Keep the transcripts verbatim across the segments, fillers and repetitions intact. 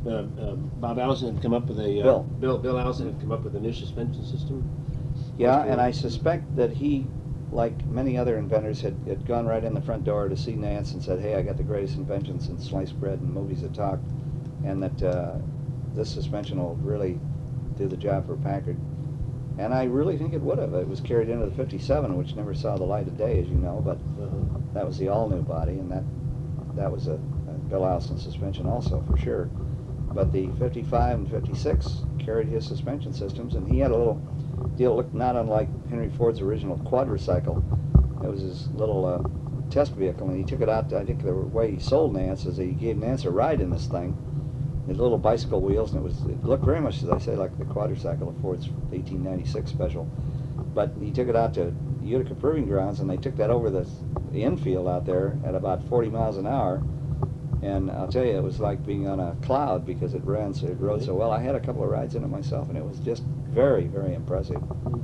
uh, uh, Bob Allison had come up with a uh, Bill. Bill Bill Allison had come up with a new suspension system. Yeah, and I suspect that he, like many other inventors, had, had gone right in the front door to see Nance and said, "Hey, I got the greatest invention since sliced bread and movies that talk, and that uh, this suspension will really do the job for Packard." And I really think it would have. It was carried into the fifty-seven, which never saw the light of day, as you know, but Uh-huh. that was the all-new body, and that that was a, a Bill Allison suspension also, for sure. But the fifty-five and fifty-six carried his suspension systems, and he had a little deal looked not unlike Henry Ford's original quadricycle. It was his little uh, test vehicle, and he took it out. To, I think the way he sold Nance is he gave Nance a ride in this thing. His little bicycle wheels, and it was it looked very much, as I say, like the quadricycle of Ford's eighteen ninety-six special. But he took it out to Utica Proving Grounds, and they took that over the, the infield out there at about forty miles an hour. And I'll tell you, it was like being on a cloud because it ran so it rode so well. I had a couple of rides in it myself, and it was just very, very impressive.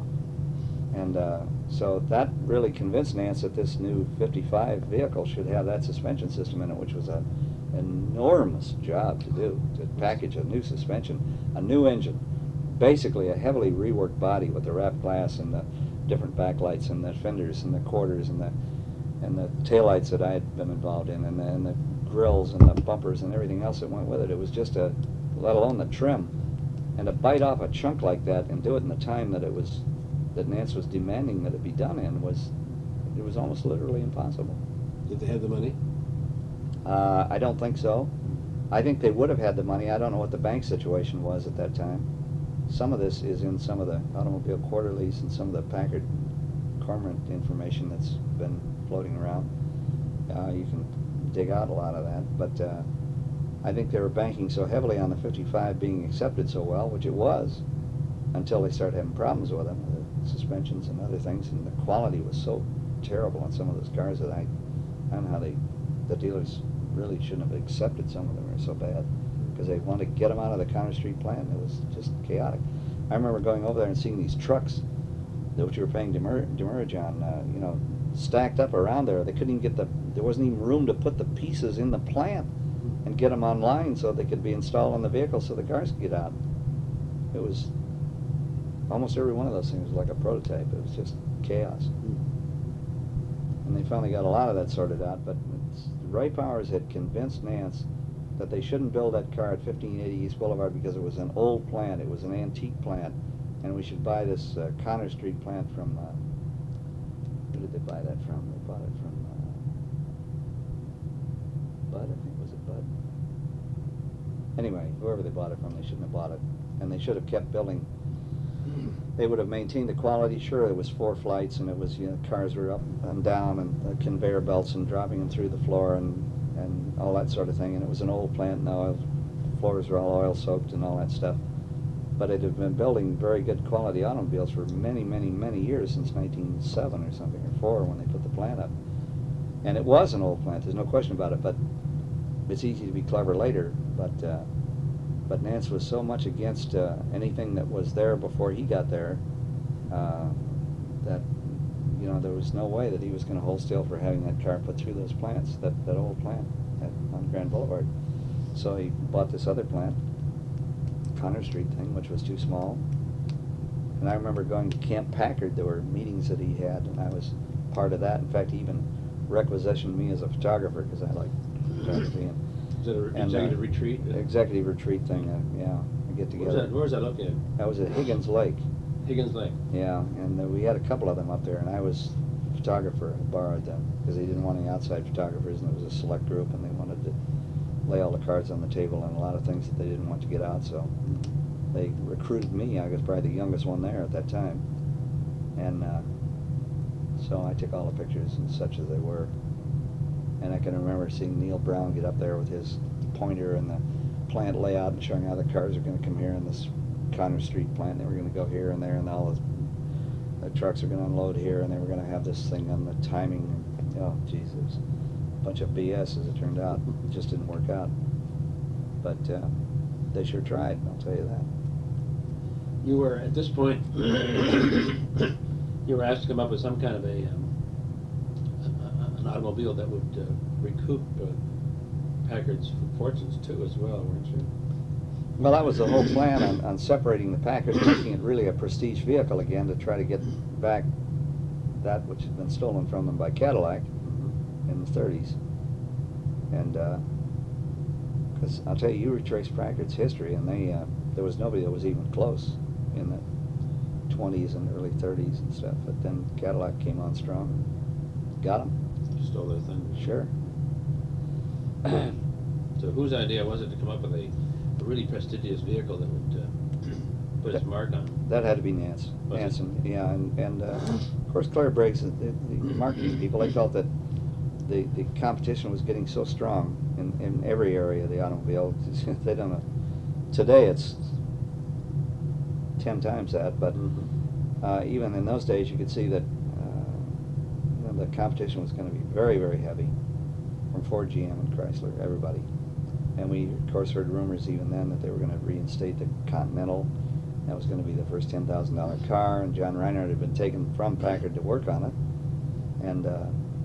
And uh, so that really convinced Nance that this new fifty-five vehicle should have that suspension system in it, which was an enormous job to do, to package a new suspension, a new engine, basically a heavily reworked body with the wrapped glass and the different backlights and the fenders and the quarters and the and the taillights that I had been involved in, and the, and the grills and the bumpers and everything else that went with it. It was just a, let alone the trim. And to bite off a chunk like that and do it in the time that it was, that Nance was demanding that it be done in, was, it was almost literally impossible. Did they have the money? Uh, I don't think so. I think they would have had the money. I don't know what the bank situation was at that time. Some of this is in some of the automobile quarterlies and some of the Packard Cormorant information that's been floating around. Uh, you can dig out a lot of that, but uh, I think they were banking so heavily on the fifty-five being accepted so well, which it was, until they started having problems with them, the suspensions and other things, and the quality was so terrible on some of those cars that I, I don't know how they, the dealers really shouldn't have accepted some of them. Are so bad because they wanted to get them out of the Conner Street plant. It was just chaotic. I remember going over there and seeing these trucks, which you were paying demur demurrage on, uh, you know, stacked up around there. They couldn't even get the, there wasn't even room to put the pieces in the plant and get them online so they could be installed on the vehicle so the cars could get out. It was, almost every one of those things was like a prototype. It was just chaos. And they finally got a lot of that sorted out, but it's, Ray Powers had convinced Nance that they shouldn't build that car at fifteen eighty East Boulevard because it was an old plant, it was an antique plant, and we should buy this uh, Conner Street plant from, uh, who did they buy that from? They bought it from uh, Bud, I think. Was it Bud? Anyway, whoever they bought it from, they shouldn't have bought it. And they should have kept building. They would have maintained the quality. Sure, it was four flights, and it was, you know, cars were up and down, and the conveyor belts and dropping them through the floor, and, and all that sort of thing. And it was an old plant, and oil, floors were all oil-soaked and all that stuff. But it had been building very good quality automobiles for many, many, many years, since nineteen oh seven or something, or four, when they put the plant up. And it was an old plant, there's no question about it, but it's easy to be clever later. But uh, but Nance was so much against uh, anything that was there before he got there uh, that, you know, there was no way that he was going to hold still for having that car put through those plants, that, that old plant at, on Grand Boulevard. So he bought this other plant, Conner Street thing, which was too small. And I remember going to Camp Packard. There were meetings that he had, and I was part of that. In fact, he even requisitioned me as a photographer because I like photography. And, Is that an and, executive uh, retreat? Executive retreat thing, uh, yeah, I get together. Where's that, where's that located? That was at Higgins Lake. Higgins Lake. Yeah, and uh, we had a couple of them up there, and I was a photographer. I borrowed them because they didn't want any outside photographers, and it was a select group, and they wanted to lay all the cards on the table and a lot of things that they didn't want to get out, so they recruited me. I was probably the youngest one there at that time, and uh, so I took all the pictures and such as they were. And I can remember seeing Neil Brown get up there with his pointer and the plant layout and showing how the cars are going to come here in this Conner Street plant. They were going to go here and there, and all the, the trucks are going to unload here, and they were going to have this thing on the timing. And, oh, Jesus. Bunch of B S, as it turned out. It just didn't work out. But uh, they sure tried, I'll tell you that. You were, at this point, you were asked to come up with some kind of a, um, a- an automobile that would uh, recoup uh, Packard's fortunes too, as well, weren't you? Well, that was the whole plan on, on separating the Packard, making it really a prestige vehicle again to try to get back that which had been stolen from them by Cadillac in the thirties. And because I'll tell you, you retrace Packard's history, and they uh, there was nobody that was even close in the twenties and early thirties and stuff. But then Cadillac came on strong, and got them. Stole their thunder. Sure. So whose idea was it to come up with a, a really prestigious vehicle that would uh, put its mark on? That had to be Nance. Was Nansen, yeah, and, and uh, of course Claire Briggs, the, the marketing people, they felt that the, the competition was getting so strong in, in every area of the automobile. They don't know. Today it's ten times that, but Mm-hmm. uh, even in those days you could see that uh, you know, the competition was going to be very, very heavy from Ford, G M, and Chrysler, everybody. And we, of course, heard rumors even then that they were going to reinstate the Continental. That was going to be the first ten thousand dollar car, and John Reinhardt had been taken from Packard to work on it. And uh,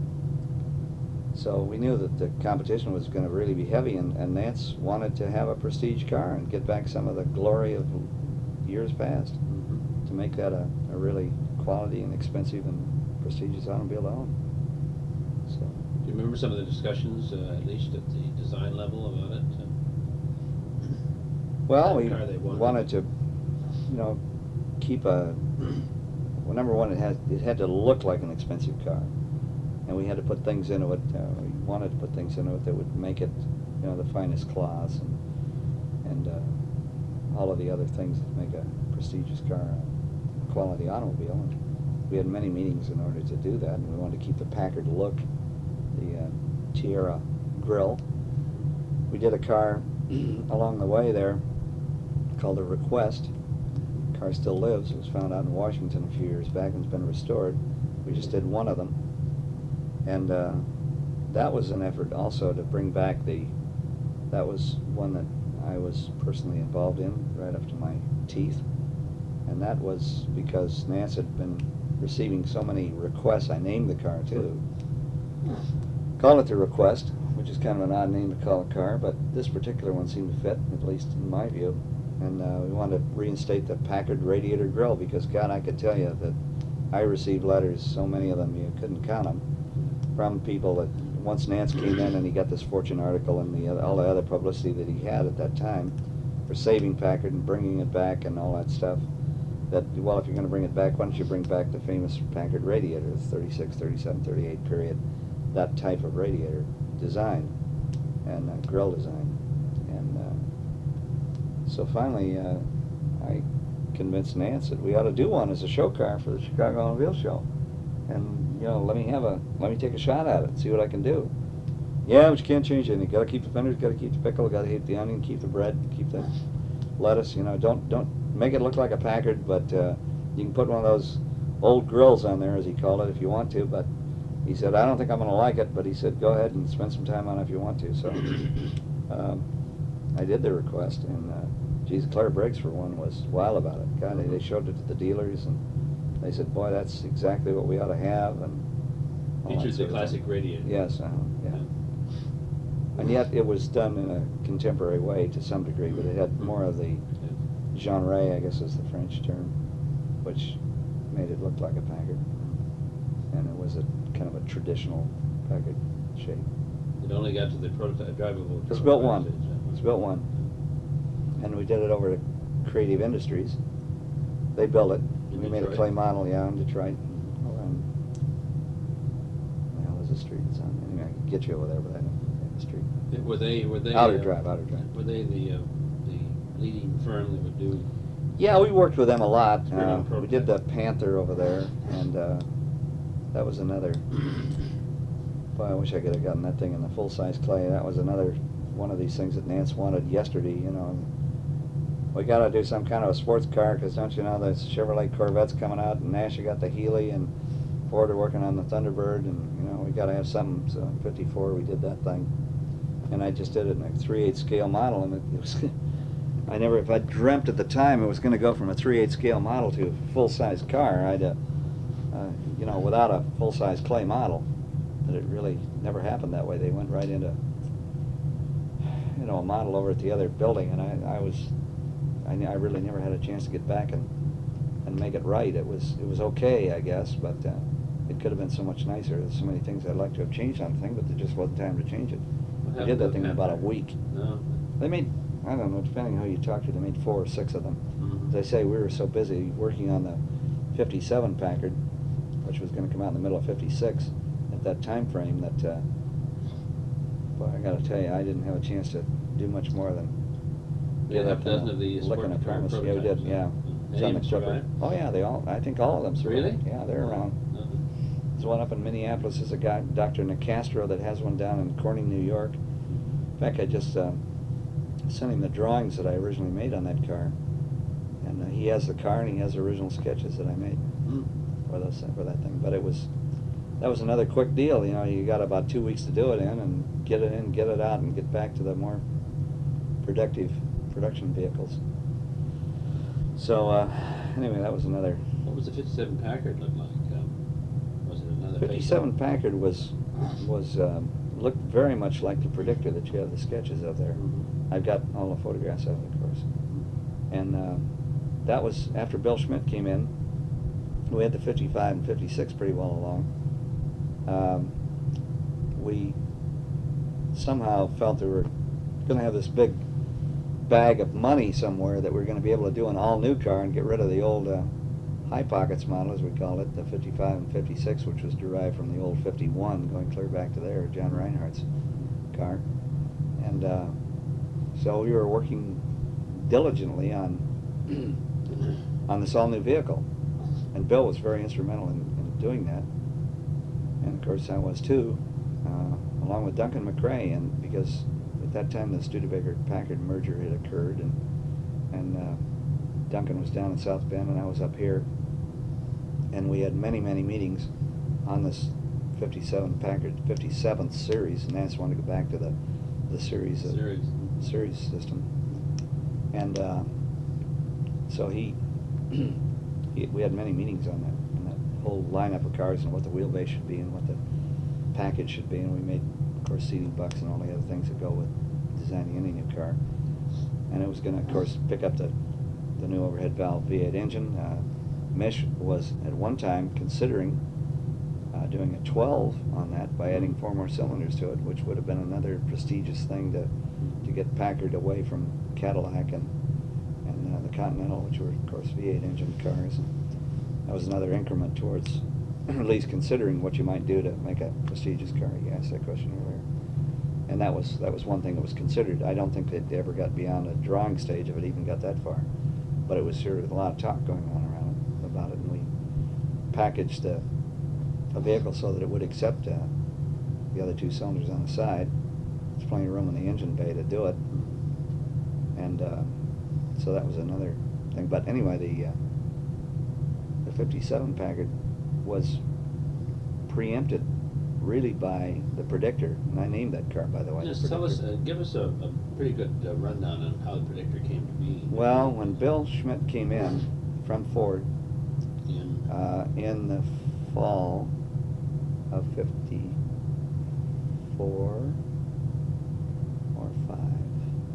so we knew that the competition was going to really be heavy, and, and Nance wanted to have a prestige car and get back some of the glory of years past, Mm-hmm. to make that a, a really quality and expensive and prestigious automobile to own. So. Do you remember some of the discussions, uh, at least at the design level, about it? Uh, Well, What we car they wanted. wanted to, you know, keep a. Well, number one, it had it had to look like an expensive car, and we had to put things into it. Uh, we wanted to put things into it that would make it, you know, the finest class and and uh, all of the other things that make a prestigious car a quality automobile. And we had many meetings in order to do that, and we wanted to keep the Packard look, the uh, Tierra grille. We did a car along the way there called the Request. The car still lives. It was found out in Washington a few years back and it's been restored. We just did one of them. And uh, that was an effort also to bring back the, that was one that I was personally involved in right up to my teeth. And that was because Nance had been receiving so many requests. I named the car too. Called it the Request, which is kind of an odd name to call a car, but this particular one seemed to fit, at least in my view. And uh, we wanted to reinstate the Packard radiator grille because, God, I could tell you that I received letters, so many of them you couldn't count them, from people that once Nance came in and he got this Fortune article and the, all the other publicity that he had at that time for saving Packard and bringing it back and all that stuff, that, well, if you're going to bring it back, why don't you bring back the famous Packard radiator, the thirty-six, thirty-seven, thirty-eight period, that type of radiator design and uh, grill design. And uh, so finally uh, I convinced Nance that we ought to do one as a show car for the Chicago Automobile Show. And, you know, let me have a, let me take a shot at it, see what I can do. Yeah, but you can't change anything. Got to keep the fenders, got to keep the pickle, got to keep the onion, keep the bread, keep the lettuce. You know, don't don't make it look like a Packard, but uh, you can put one of those old grills on there, as he called it, if you want to. But he said, I don't think I'm going to like it, but he said, go ahead and spend some time on it if you want to. So um, I did the Request, and uh, geez, Claire Briggs, for one, was wild about it. God, they, they showed it to the dealers, and they said, boy, that's exactly what we ought to have. And all that Features the sort of classic thing. radiator. Yes, uh, yeah. And yet it was done in a contemporary way to some degree, but it had more of the genre, I guess is the French term, which made it look like a Packard. And it was a kind of a traditional Packard shape. It only got to the prototype drivable. It's built prototype one. stage, uh, It's built one. And we did it over to Creative Industries. They built it. In We made a Detroit? clay model, yeah, in Detroit. Around, well, there's a street. It's on, anyway, I can get you over there, but I don't know the street. Were they, were they? Outer uh, Drive, Outer Drive. Were they the, uh, the leading firm that would do? Yeah, we worked with them a lot. Pretty Uh, we appropriate. did the Panther over there, and uh, that was another. Boy, I wish I could have gotten that thing in the full-size clay. That was another one of these things that Nance wanted yesterday. You know, we got to do some kind of a sports car because don't you know the Chevrolet Corvette's coming out, and Nash got the Healy, and Ford are working on the Thunderbird, and you know we got to have something. So in fifty-four we did that thing, and I just did it in a three eighths scale model, and it, it was. I never, if I dreamt at the time it was going to go from a three eighths scale model to a full-size car, I'd, uh, uh, you know, without a full-size clay model, that it really never happened that way. They went right into, you know, a model over at the other building, and I, I was I, I really never had a chance to get back and, and make it right. It was it was okay, I guess, but uh, it could have been so much nicer. There's so many things I'd like to have changed on the thing, but there just wasn't time to change it. What They did happened that to thing the in about a Panther? week. No. They made, I don't know, depending on who you talk to, they made four or six of them. Mhm. As I say, we were so busy working on the fifty-seven Packard, which was going to come out in the middle of fifty-six, at that time frame that, uh, boy, I got to tell you, I didn't have a chance to do much more than They had get half up a dozen and of the lick in a sport car premise. Yeah, we did, prototypes, huh? yeah. Any Some of that them survived. survived? Oh yeah, they all, I think all of them survived. Really? Yeah, they're around. Uh-huh. There's one up in Minneapolis. There's a guy, Doctor Nicastro, that has one down in Corning, New York. In fact, I just uh, sent him the drawings that I originally made on that car, and uh, he has the car and he has the original sketches that I made Mm. for those for that thing. But it was that was another quick deal. You know, you got about two weeks to do it in and get it in, get it out, and get back to the more productive production vehicles. So uh, anyway, that was another. What was the fifty-seven Packard look like? Um, was it another fifty-seven Packard was was um, looked very much like the Predictor that you have the sketches of there. Mhm. I've got all the photographs of it, of course. And uh, that was after Bill Schmidt came in. We had the fifty-five and fifty-six pretty well along. Um, we somehow felt that we were going to have this big bag of money somewhere that we we're going to be able to do an all-new car and get rid of the old uh, High Pockets model, as we called it, the fifty-five and fifty-six, which was derived from the old fifty-one, going clear back to there, John Reinhardt's car. And uh, so we were working diligently on on this all-new vehicle. And Bill was very instrumental in, in doing that. And of course I was too, uh, along with Duncan McRae, and because at that time the Studebaker-Packard merger had occurred, and, and uh, Duncan was down in South Bend and I was up here. And we had many, many meetings on this fifty-seven Packard, fifty-seventh series, and Nance wanted to go back to the, the series, of, Series. series system. And uh, so he, he, we had many meetings on that, on that whole lineup of cars and what the wheelbase should be and what the package should be, and we made, of course, seating bucks and all the other things that go with designing any new car. And it was going to, of course, pick up the, the new overhead valve V eight engine. Uh, Mish was at one time considering uh, doing a twelve on that by adding four more cylinders to it, which would have been another prestigious thing to to get Packard away from Cadillac and and uh, the Continental, which were of course V eight engine cars. And that was another increment towards at least considering what you might do to make a prestigious car. You asked that question earlier, and that was that was one thing that was considered. I don't think they ever got beyond a drawing stage if it even got that far, but it was sure a lot of talk going on around it about it, and we packaged a, a vehicle so that it would accept uh, the other two cylinders on the side. There's plenty of room in the engine bay to do it, and uh, so that was another thing. But anyway, the uh, the fifty-seven Packard was preempted really by the Predictor, and I named that car, by the way. Just tell us, uh, give us a, a pretty good uh, rundown on how the Predictor came to be. Well, when Bill Schmidt came in from Ford In, uh, in the fall of fifty-four or five,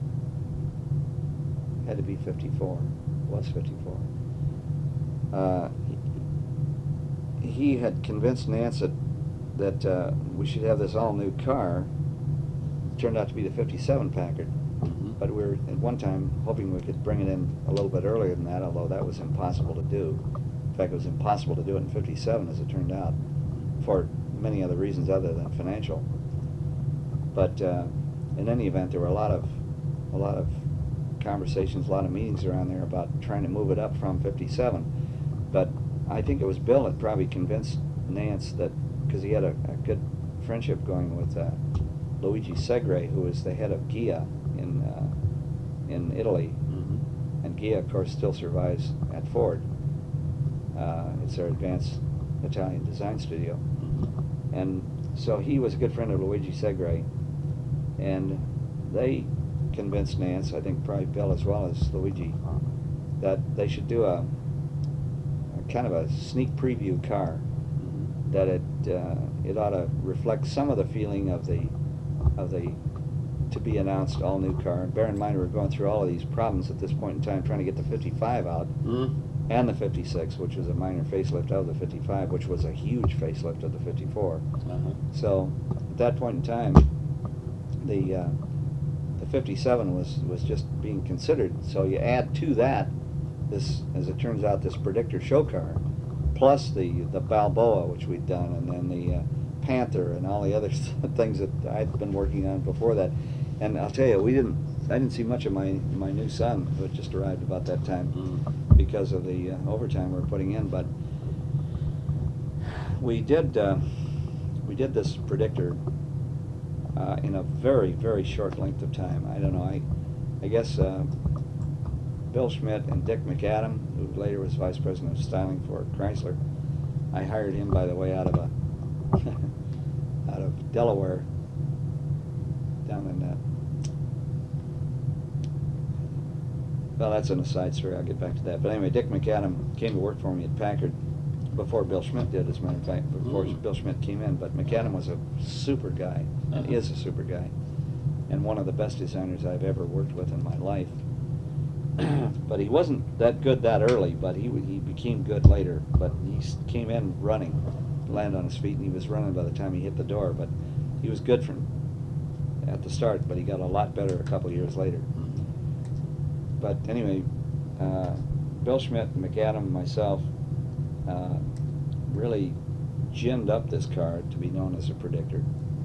had to be fifty-four, was fifty-four. Uh, he, he had convinced Nance that, that uh, we should have this all-new car. It turned out to be the fifty-seven Packard. Mhm. But we were at one time hoping we could bring it in a little bit earlier than that, although that was impossible to do. In fact, it was impossible to do it in fifty-seven, as it turned out, for many other reasons other than financial. But uh, in any event, there were a lot of a lot of conversations, a lot of meetings around there about trying to move it up from fifty-seven. But I think it was Bill that probably convinced Nance that, because he had a, a good friendship going with uh, Luigi Segre, who was the head of Ghia in uh, in Italy, Mhm. and Ghia, of course, still survives at Ford. Uh, it's their advanced Italian design studio, Mhm. and so he was a good friend of Luigi Segre, and they convinced Nance, I think probably Bill as well as Luigi, that they should do a, a kind of a sneak preview car, Mhm. that it uh, it ought to reflect some of the feeling of the of the to be announced all new car. And bear in mind, we were going through all of these problems at this point in time, trying to get the fifty-five out Mm. and the fifty-six, which was a minor facelift of the fifty-five, which was a huge facelift of the fifty-four. Uh-huh. So at that point in time, the uh, the fifty-seven was was just being considered. So you add to that this, as it turns out, this Predictor show car, plus the the Balboa, which we'd done, and then the uh, Panther and all the other things that I'd been working on before that. And I'll tell you, we didn't I didn't see much of my my new son, who had just arrived about that time, Mm. because of the uh, overtime we were putting in. But we did uh, we did this Predictor uh, in a very very short length of time. I don't know. I I guess uh, Bill Schmidt and Dick McAdam, who later was vice president of styling for Chrysler. I hired him, by the way, out of a out of Delaware, down in that. Well, that's an aside story. I'll get back to that. But anyway, Dick McAdam came to work for me at Packard before Bill Schmidt did, as a matter of fact, before Mm. Bill Schmidt came in. But McAdam was a super guy, and Uh-huh. is a super guy, and one of the best designers I've ever worked with in my life. But he wasn't that good that early, but he he became good later. But he s- came in running, landed on his feet, and he was running by the time he hit the door. But he was good from at the start, but he got a lot better a couple of years later. Mm. But anyway, uh, Bill Schmidt, McAdam, and myself uh, really ginned up this car to be known as a Predictor.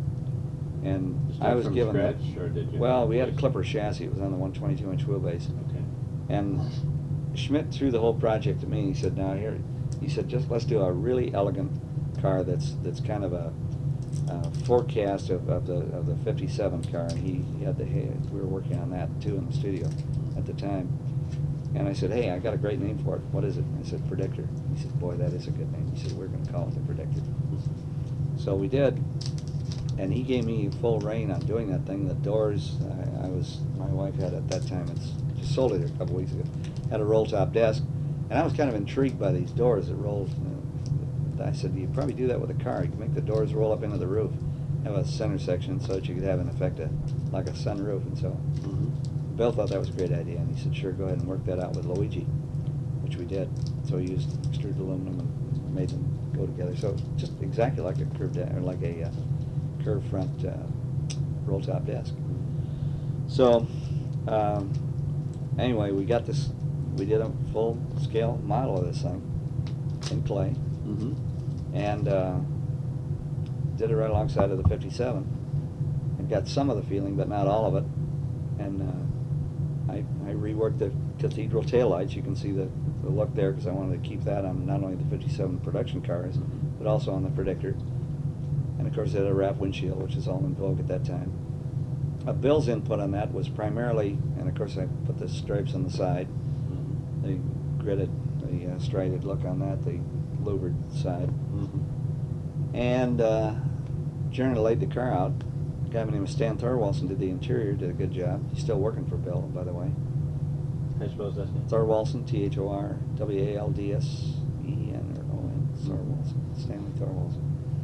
And Start I was from given that. scratch, or did you? Well, we had a Clipper chassis. It was on the one twenty-two inch wheelbase. Okay. And Schmidt threw the whole project to me. He said, "Now here," he said, "just let's do a really elegant car that's that's kind of a, a forecast of, of the of the fifty-seven car." And he, he had the we were working on that too in the studio at the time. And I said, "Hey, I got a great name for it. What is it?" I said, "Predictor." He said, "Boy, that is a good name." He said, "We're going to call it the Predictor." So we did. And he gave me full reign on doing that thing. The doors, I, I was, my wife had at that time, it's just sold it a couple weeks ago, had a roll top desk, and I was kind of intrigued by these doors that rolled. Uh, I said, "You probably do that with a car. You can make the doors roll up into the roof, have a center section so that you could have an effect of, like a sunroof." And so Mm-hmm. Bill thought that was a great idea, and he said, "Sure, go ahead and work that out with Luigi," which we did. So he used extruded aluminum and made them go together. So just exactly like a curved, or like a uh, curved front uh, roll top desk. So um, anyway, we got this. We did a full scale model of this thing in clay, Mm-hmm. and uh, did it right alongside of the fifty-seven. And got some of the feeling, but not all of it. And uh, I, I reworked the cathedral taillights. You can see the, the look there, because I wanted to keep that on not only the fifty-seven production cars, but also on the Predictor. And of course, it had a wrap windshield, which is all in vogue at that time. Uh, Bill's input on that was primarily, and of course I put the stripes on the side, Mm-hmm. the gridded, the uh, striated look on that, the louvered side. Mm-hmm. And uh, generally laid the car out. A guy by the name of Stan Thorwaldsen did the interior, did a good job. He's still working for Bill, by the way. I suppose that's it. Thorwaldsen, T H O R W A L D S E N or O N, Thorwaldsen, Stanley Thorwaldsen.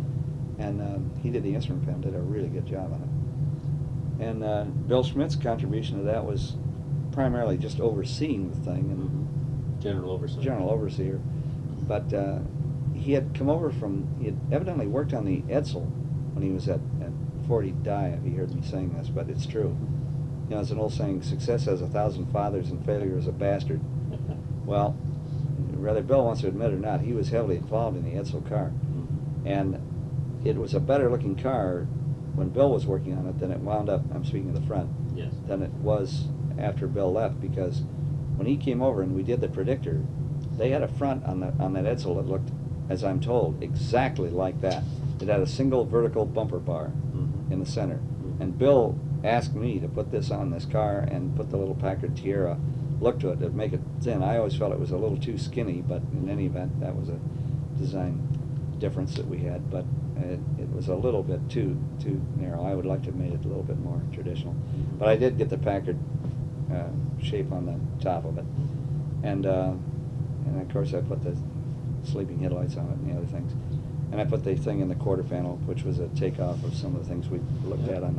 And uh, he did the instrument panel, did a really good job on it. And uh, Bill Schmidt's contribution to that was primarily just overseeing the thing and Mm-hmm. General oversight. general overseer. But uh, he had come over from, he had evidently worked on the Edsel when he was at, at forty Die, if he heard me saying this, but it's true. You know, it's an old saying, success has a thousand fathers and failure is a bastard. Well, whether Bill wants to admit it or not, he was heavily involved in the Edsel car. Mm-hmm. And it was a better looking car when Bill was working on it than it wound up, I'm speaking of the front, Yes. than it was after Bill left, because when he came over and we did the Predictor, they had a front on, the, on that Edsel that looked, as I'm told, exactly like that. It had a single vertical bumper bar Mm-hmm. in the center. Mhm. And Bill asked me to put this on this car and put the little Packard Tierra look to it to make it thin. I always felt it was a little too skinny, but in any event, that was a design difference that we had. But it, it was a little bit too too narrow. I would like to have made it a little bit more traditional. Mhm. But I did get the Packard uh, shape on the top of it. And, uh, and of course I put the sleeping headlights on it and the other things. And I put the thing in the quarter panel, which was a takeoff of some of the things we looked Yeah. at on the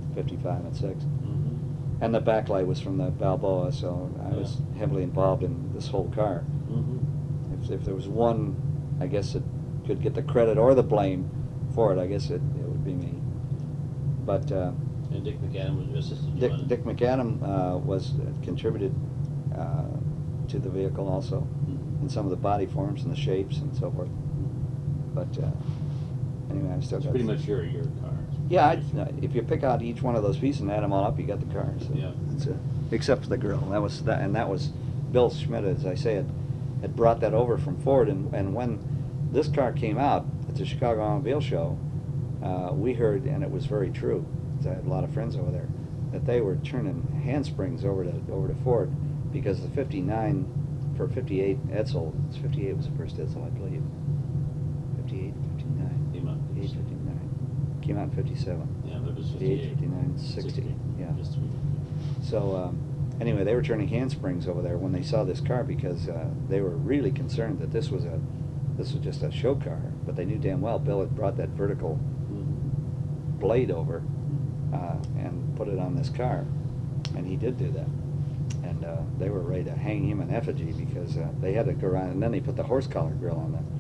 fifty-five and six. Mm-hmm. And the backlight was from the Balboa, so I was Yeah. heavily involved in this whole car. Mm-hmm. If, if there was one, I guess it could get the credit or the blame for it, I guess it, it would be me. But uh, And Dick McAdam was assisted you Dick, on it. Dick McAdam uh, was uh, contributed uh, to the vehicle also, Mhm. in some of the body forms and the shapes and so forth. But uh, anyway, I've still It's got. pretty much your your car. Yeah, I, if you pick out each one of those pieces and add them all up, you got the car. So Yeah. it's a, except for the grill. That was that, and that was Bill Schmidt, as I say, had, had brought that over from Ford. And, and when this car came out at the Chicago Automobile Show, uh, we heard, and it was very true, 'cause I had a lot of friends over there, that they were turning handsprings over to over to Ford because the fifty-nine for fifty-eight Edsel, fifty-eight was the first Edsel, I believe. fifty-eight, fifty-nine. Came out in fifty-eight, fifty-nine. Came out in fifty-seven. Yeah, but it was fifty-eight, fifty-eight. fifty-nine, sixty, sixty. yeah. Just three. So um, anyway, they were turning handsprings over there when they saw this car because uh, they were really concerned that this was a this was just a show car, but they knew damn well Bill had brought that vertical Mhm. blade over uh, and put it on this car, and he did do that. And uh, they were ready to hang him in effigy because uh, they had to go around, and then they put the horse collar grill on that.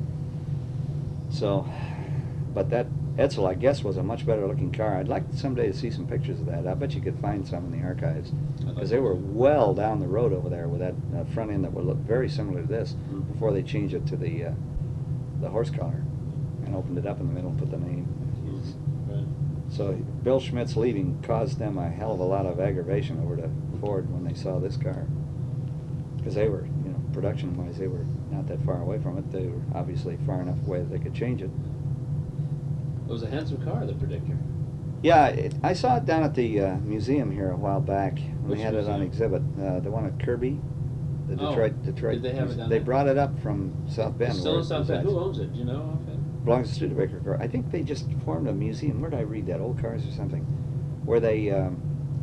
So, but that Edsel, I guess, was a much better looking car. I'd like someday to see some pictures of that. I bet you could find some in the archives I'd like because they to. were well down the road over there with that uh, front end that would look very similar to this Mhm. before they changed it to the uh, the horse collar and opened it up in the middle and put the name. Mhm. Right. So Bill Schmidt's leaving caused them a hell of a lot of aggravation over to Ford when they saw this car, because they were, you know, production-wise, they were not that far away from it. They were obviously far enough away that they could change it. It was a handsome car, the Predictor. Yeah, it, I saw it down at the uh, museum here a while back. And Which they had it on museum? exhibit. Uh, the one at Kirby, the Oh, Detroit. Detroit. did they have it muse- down They there? brought it up from South Bend. It's still where in it South Bend. resides. Who owns it? Do you know offhand? Belongs to Studebaker Car. I think they just formed a museum. Where did I read that? Old Cars or something, where they um,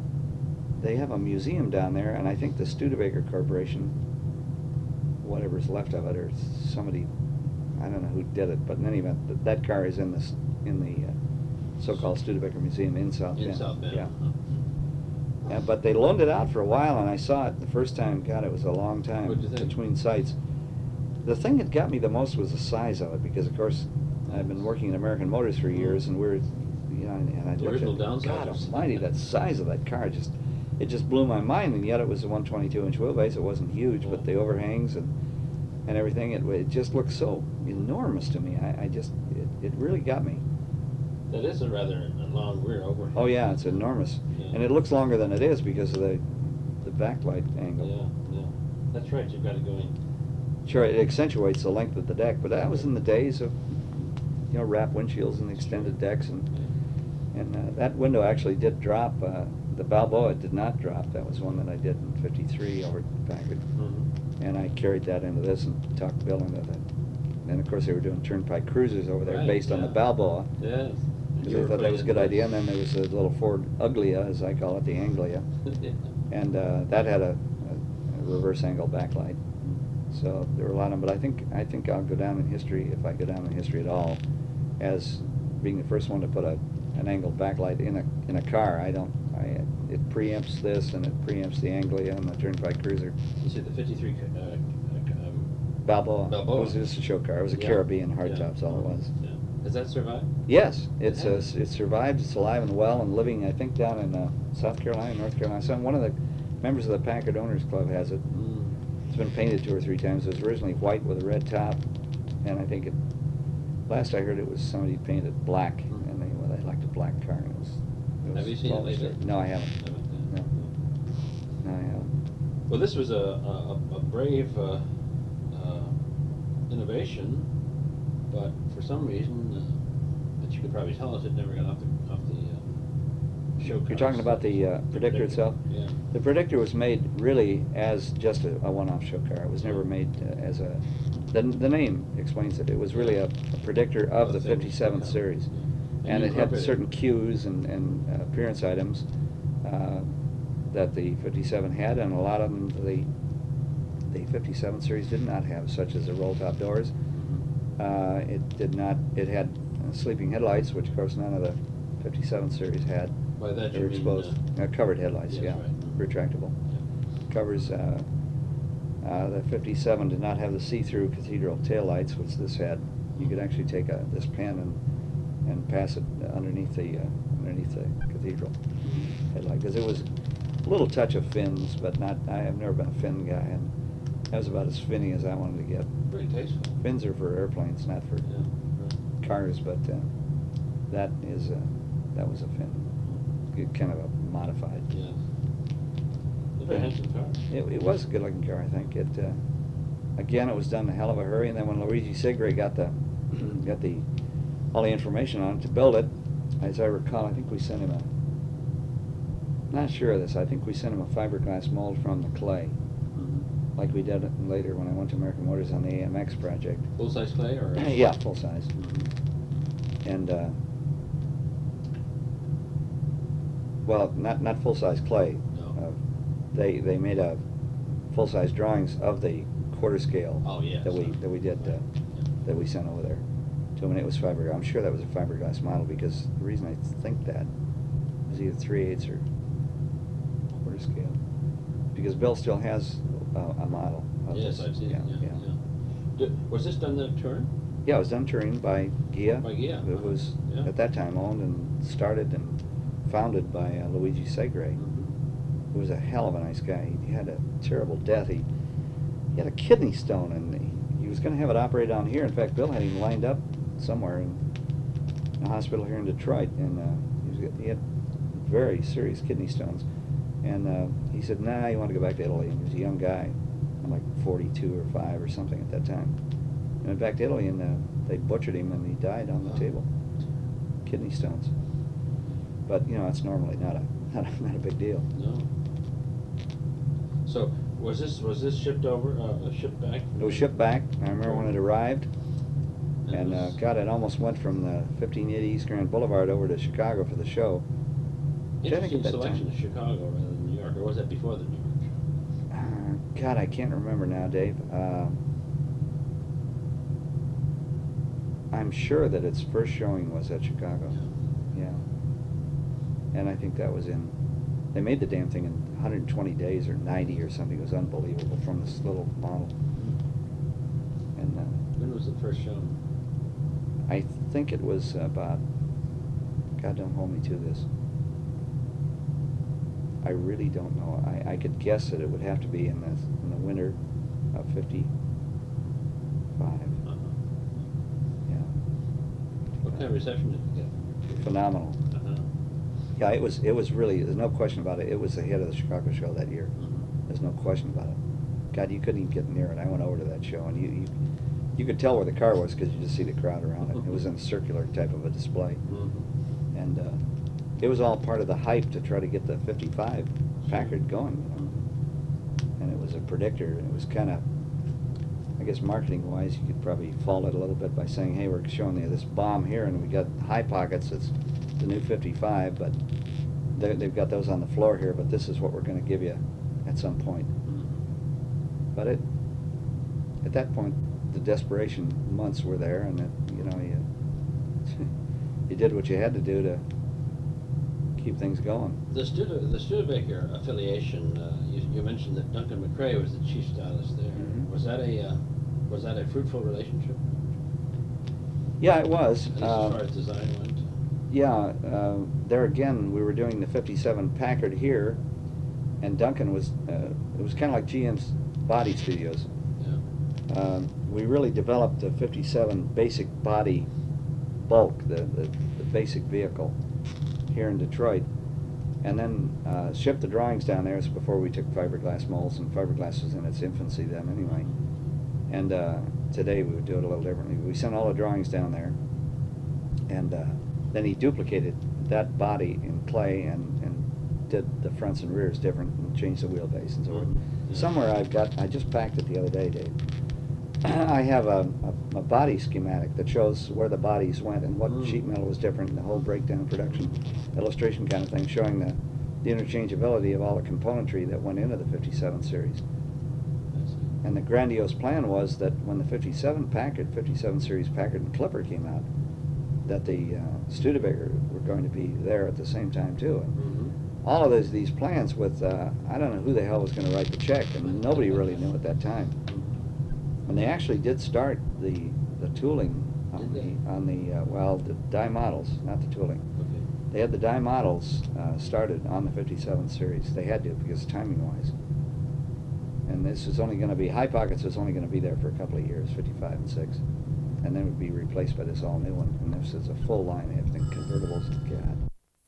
they have a museum down there, and I think the Studebaker Corporation, whatever's left of it, or somebody, I don't know who did it, but in any event, th- that car is in this in the uh, so-called Studebaker Museum in South In Bend. South Bend. Yeah. Uh-huh. Yeah, but they loaned it out for a while, and I saw it the first time. God, it was a long time What'd you think? between sites. The thing that got me the most was the size of it, because of course I've been working at American Motors for years, and we're, you know, and I The looked original at, God downsizers. Almighty, that size of that car just, it just blew my mind. And yet it was a one twenty-two inch wheelbase. It wasn't huge, but the overhangs and and everything, it, it just looked so enormous to me. I, I just, it, it really got me. That is a rather a long rear overhang. Oh yeah, it's enormous, Yeah. and it looks longer than it is because of the the backlight angle. Yeah, yeah. That's right. You've got to go in. Sure, it accentuates the length of the deck, but that was in the days of, you know, wrap windshields and extended decks, and and uh, that window actually did drop. Uh, the Balboa did not drop. That was one that I did in fifty-three over at Packard, Mm-hmm. and I carried that into this and talked Bill into that. And of course, they were doing Turnpike Cruisers over there Right, based on the yeah. Balboa, Yes. because they thought that was a good idea. And then there was a little Ford Uglia, as I call it, the Anglia, Yeah. and uh, that had a, a, a reverse angle backlight. So there were a lot of them, but I think I think I'll go down in history, if I go down in history at all, as being the first one to put a an angled backlight in a in a car. I don't. I it preempts this and it preempts the Anglia and the Turnpike Cruiser. You see the fifty-three uh, uh, um, Balboa. Balboa. It was just a show car. It was a Yeah. Caribbean Yeah. hardtop. All it was. Yeah. Has that survived? Yes, it's It uh, has. it survived. It's alive and well and living. I think down in uh, South Carolina, North Carolina. Some one of the members of the Packard Owners Club has it. Mm. It's been painted two or three times. It was originally white with a red top, and I think it. Last I heard, it was somebody painted it black, Hmm. and they well, they liked a black car. And it was. It was Have you seen it flawless. lately? No, I haven't. Haven't, No. yeah. No, I haven't. Well, this was a, a, a brave uh, uh, innovation, but for some reason, uh, that you could probably tell us, it never got off the off the uh, show. You're cars. talking about the uh, Predictor itself? Yeah. The Predictor was made really as just a, a one-off show car. It was never made uh, as a. The, the name explains it. It was really a, a predictor of the thing. fifty-seventh Yeah. series, Yeah. and you it had incorporated- certain cues and, and uh, appearance items uh, that the fifty-seven had, and a lot of them the the fifty-seven series did not have, such as the roll-top doors. Mhm. Uh, it did not. It had uh, sleeping headlights, which of course none of the fifty-seven series had. By that They you were mean, exposed. uh, Uh, covered headlights, yes, yeah, right. retractable. Yeah. Covers. Uh, uh, the fifty-seven did not have the see-through cathedral taillights, which this had. You could actually take a, this pen and and pass it underneath the uh, underneath the cathedral headlight, because it was a little touch of fins, but not. I have never been a fin guy, and that was about as finny as I wanted to get. Very tasteful. Fins are for airplanes, not for Yeah, right. cars, but uh, that is uh, that was a fin, Good- kind of a modified. Yes. A very handsome car. It, it was a good-looking car, I think. It uh, again, it was done in a hell of a hurry, and then when Luigi Segre got the got the all the information on it to build it, as I recall, I think we sent him a. Not sure of this. I think we sent him a fiberglass mold from the clay, Mm-hmm. like we did later when I went to American Motors on the A M X project. Full-size clay or? Yeah, full size. Mhm. And uh, well, not not full size clay. No. Uh, they they made a full size drawings of the quarter scale. Oh, yes. That we that we did uh, Yeah. that we sent over there to him, and it was fiberglass. I'm sure that was a fiberglass model, because the reason I think that was either three eighths or quarter scale, because Bill still has uh, a model. Of Yes, this. I've seen it, yeah, yeah. yeah. Did- Was this done in Turin? Yeah, it was done Turin by Ghia. By Ghia, It was yeah. at that time owned and started and founded by uh, Luigi Segre, Mhm. who was a hell of a nice guy. He had a terrible death. He, he had a kidney stone, and he, he was going to have it operated on here. In fact, Bill had him lined up somewhere in a hospital here in Detroit, and uh, he, was, he had very serious kidney stones. And uh, he said, "Nah, you want to go back to Italy." And he was a young guy, like forty-two or five or something at that time. And went back to Italy, and uh, they butchered him, and he died on the Oh. table. Kidney stones. But you know, it's normally not a not a, not a big deal. No. So, was this, was this shipped over, uh, shipped back? It was shipped back. I remember when it arrived, It and uh, was- God, it almost went from the fifteen eighty East Grand Boulevard over to Chicago for the show. Which I think Interesting at that selection time- of Chicago rather than New York, or was that before the New York show? Uh, God, I can't remember now, Dave. Uh, I'm sure that its first showing was at Chicago. Yeah. And I think that was in. They made the damn thing in one hundred twenty days or ninety or something. It was unbelievable from this little model. And uh, When was it first shown? I think it was about. God, don't hold me to this. I really don't know. I, I could guess that it would have to be in the in the winter of fifty-five. Uh-huh. Yeah. What kind of reception did you get? Phenomenal. Uh-huh. Yeah, it was. It was really. There's no question about it. It was the hit of the Chicago show that year. Mhm. There's no question about it. God, you couldn't even get near it. I went over to that show, and you you, you could tell where the car was because you just see the crowd around it. It was in a circular type of a display, Mhm. and uh, it was all part of the hype to try to get the fifty-five Packard going. You know? And it was a predictor, and it was kind of, I guess, marketing-wise, you could probably fault it a little bit by saying, "Hey, we're showing you this bomb here, and we got high pockets. It's the new fifty-five, but they- they've got those on the floor here. But this is what we're going to give you at some point." Mhm. But it, at that point, the desperation months were there, and it, you know, you you did what you had to do to keep things going. The Studer, the Studebaker affiliation, uh, you, you mentioned that Duncan McRae was the chief stylist there. Mhm. Was that a, uh, was that a fruitful relationship? Yeah, it was. At least Uh, as far as design went? Yeah, uh, there again, we were doing the fifty-seven Packard here, and Duncan was, uh, it was kind of like G M's body studios. Yeah. Um, we really developed the fifty-seven basic body bulk, the, the, the basic vehicle here in Detroit, and then uh, shipped the drawings down there. This was before we took fiberglass molds, and fiberglass was in its infancy then anyway. And uh, today we would do it a little differently. We sent all the drawings down there, and uh, then he duplicated that body in clay and, and did the fronts and rears different and changed the wheelbase and so forth. Mhm. Yeah. Somewhere I've got, I just packed it the other day, Dave. I have a, a, a body schematic that shows where the bodies went and what Mm. sheet metal was different, and the whole breakdown production illustration kind of thing, showing the, the interchangeability of all the componentry that went into the fifty-seven series. I see. And the grandiose plan was that when the fifty-seven Packard, fifty-seven series Packard and Clipper came out, that the uh, Studebaker were going to be there at the same time too. And Mm-hmm. all of those these plans with uh, I don't know who the hell was going to write the check, and nobody really knew at that time. And they actually did start the the tooling on Did the on the uh, well the die models, not the tooling. Okay. They had the die models uh, started on the fifty-seven series. They had to because timing wise. And this is only going to be High Pockets was only going to be there for a couple of years, fifty-five and six, and then would be replaced by this all new one. And this is a full line of everything, convertibles. God.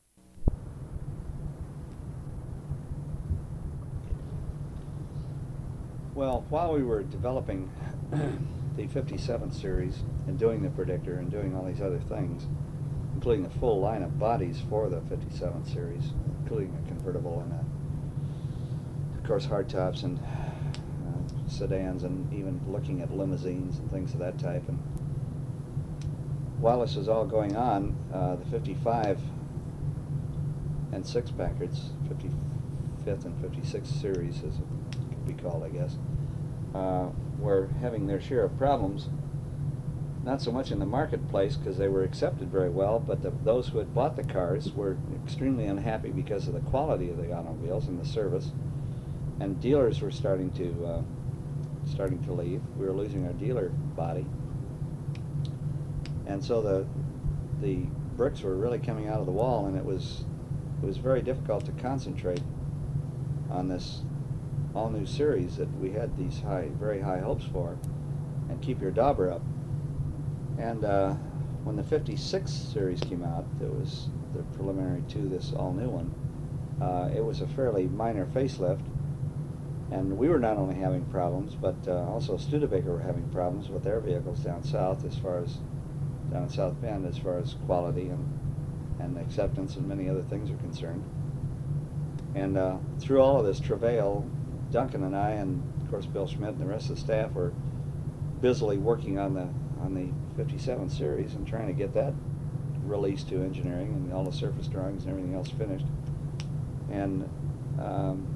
Well, while we were developing the fifty-seven series and doing the predictor and doing all these other things, including the full line of bodies for the fifty-seven series, including a convertible and a, of course, hardtops and uh, sedans, and even looking at limousines and things of that type. And while this was all going on, uh, the fifty-five and six Packards, fifty-fifth and fifty-sixth series, as it could be called, I guess, uh, were having their share of problems. Not so much in the marketplace because they were accepted very well, but the, those who had bought the cars were extremely unhappy because of the quality of the automobiles and the service. And dealers were starting to uh, starting to leave. We were losing our dealer body, and so the the bricks were really coming out of the wall, and it was it was very difficult to concentrate on this all new series that we had these high, very high hopes for, and keep your dauber up. And uh, when the fifty-six series came out, that was the preliminary to this all new one. Uh, it was a fairly minor facelift, and we were not only having problems, but uh, also Studebaker were having problems with their vehicles down south, as far as down in South Bend, as far as quality and and acceptance and many other things are concerned. And uh, through all of this travail, Duncan and I, and of course Bill Schmidt and the rest of the staff, were busily working on the on the fifty-seven series and trying to get that released to engineering and all the surface drawings and everything else finished. And um,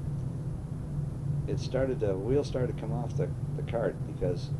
it started to, wheels started to come off the, the cart, because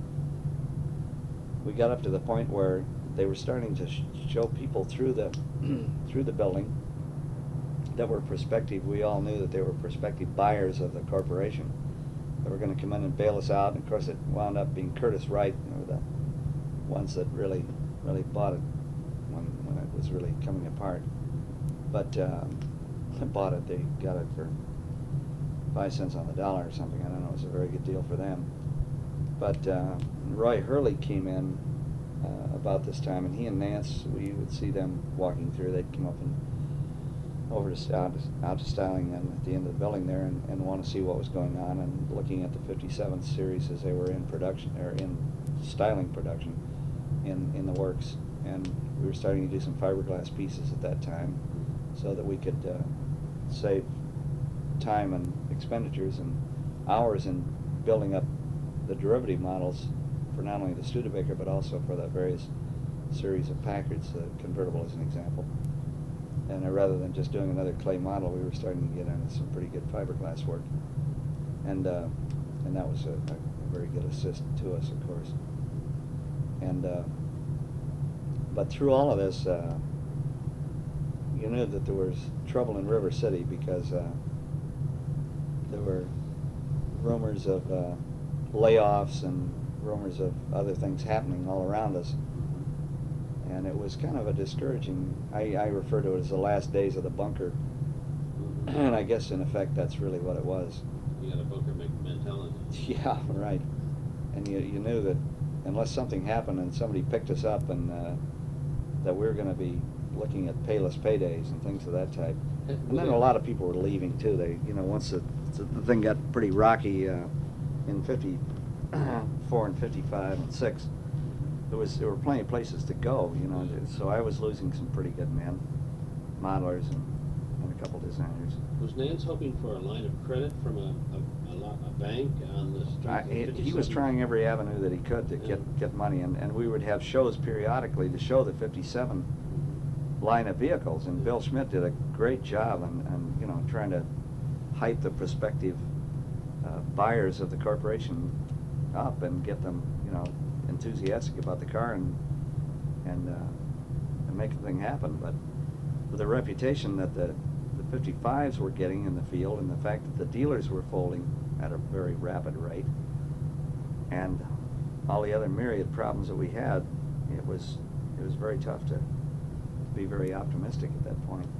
we got up to the point where they were starting to sh show people through the through the building that were prospective. We all knew that they were prospective buyers of the corporation that were going to come in and bail us out. And of course, it wound up being Curtis Wright, you know, the ones that really, really bought it when when it was really coming apart. But um, bought it. They got it for five cents on the dollar or something. I don't know. It was a very good deal for them. But uh, Roy Hurley came in uh, about this time, and he and Nance, we would see them walking through. They'd come up and over to out, out to Styling and at the end of the building there, and, and want to see what was going on, and looking at the fifty-seven series as they were in production, or in styling production in in the works. And we were starting to do some fiberglass pieces at that time, so that we could uh, save time and expenditures and hours in building up the derivative models for not only the Studebaker but also for the various series of Packards, the convertible as an example. And uh, rather than just doing another clay model, we were starting to get into some pretty good fiberglass work, and uh, and that was a, a very good assist to us, of course. And uh, but through all of this, uh, you knew that there was trouble in River City, because uh, there were rumors of uh, layoffs and rumors of other things happening all around us. And it was kind of a discouraging, I, I refer to it as the last days of the bunker. Mm-hmm. And I guess in effect that's really what it was. You got a bunker mentality. Yeah, right. And you, you knew that unless something happened and somebody picked us up, and uh, that we were going to be looking at payless paydays and things of that type. And then a lot of people were leaving too. They, you know, once the, the thing got pretty rocky uh, in fifty-four and fifty-five and six, there was there were plenty of places to go, you know. So I was losing some pretty good men, modelers and, and a couple designers. Was Nance hoping for a line of credit from a a, a, lot, a bank on the street? I, he, he was trying every avenue that he could to yeah. get get money, and, and we would have shows periodically to show the fifty-seven line of vehicles, and Bill Schmidt did a great job on, on you know, trying to hype the prospective uh, buyers of the corporation up and get them, you know, enthusiastic about the car, and and uh, and make the thing happen. But with the reputation that the, the fifty-fives were getting in the field, and the fact that the dealers were folding at a very rapid rate, and all the other myriad problems that we had, it was it was very tough to be very optimistic at that point.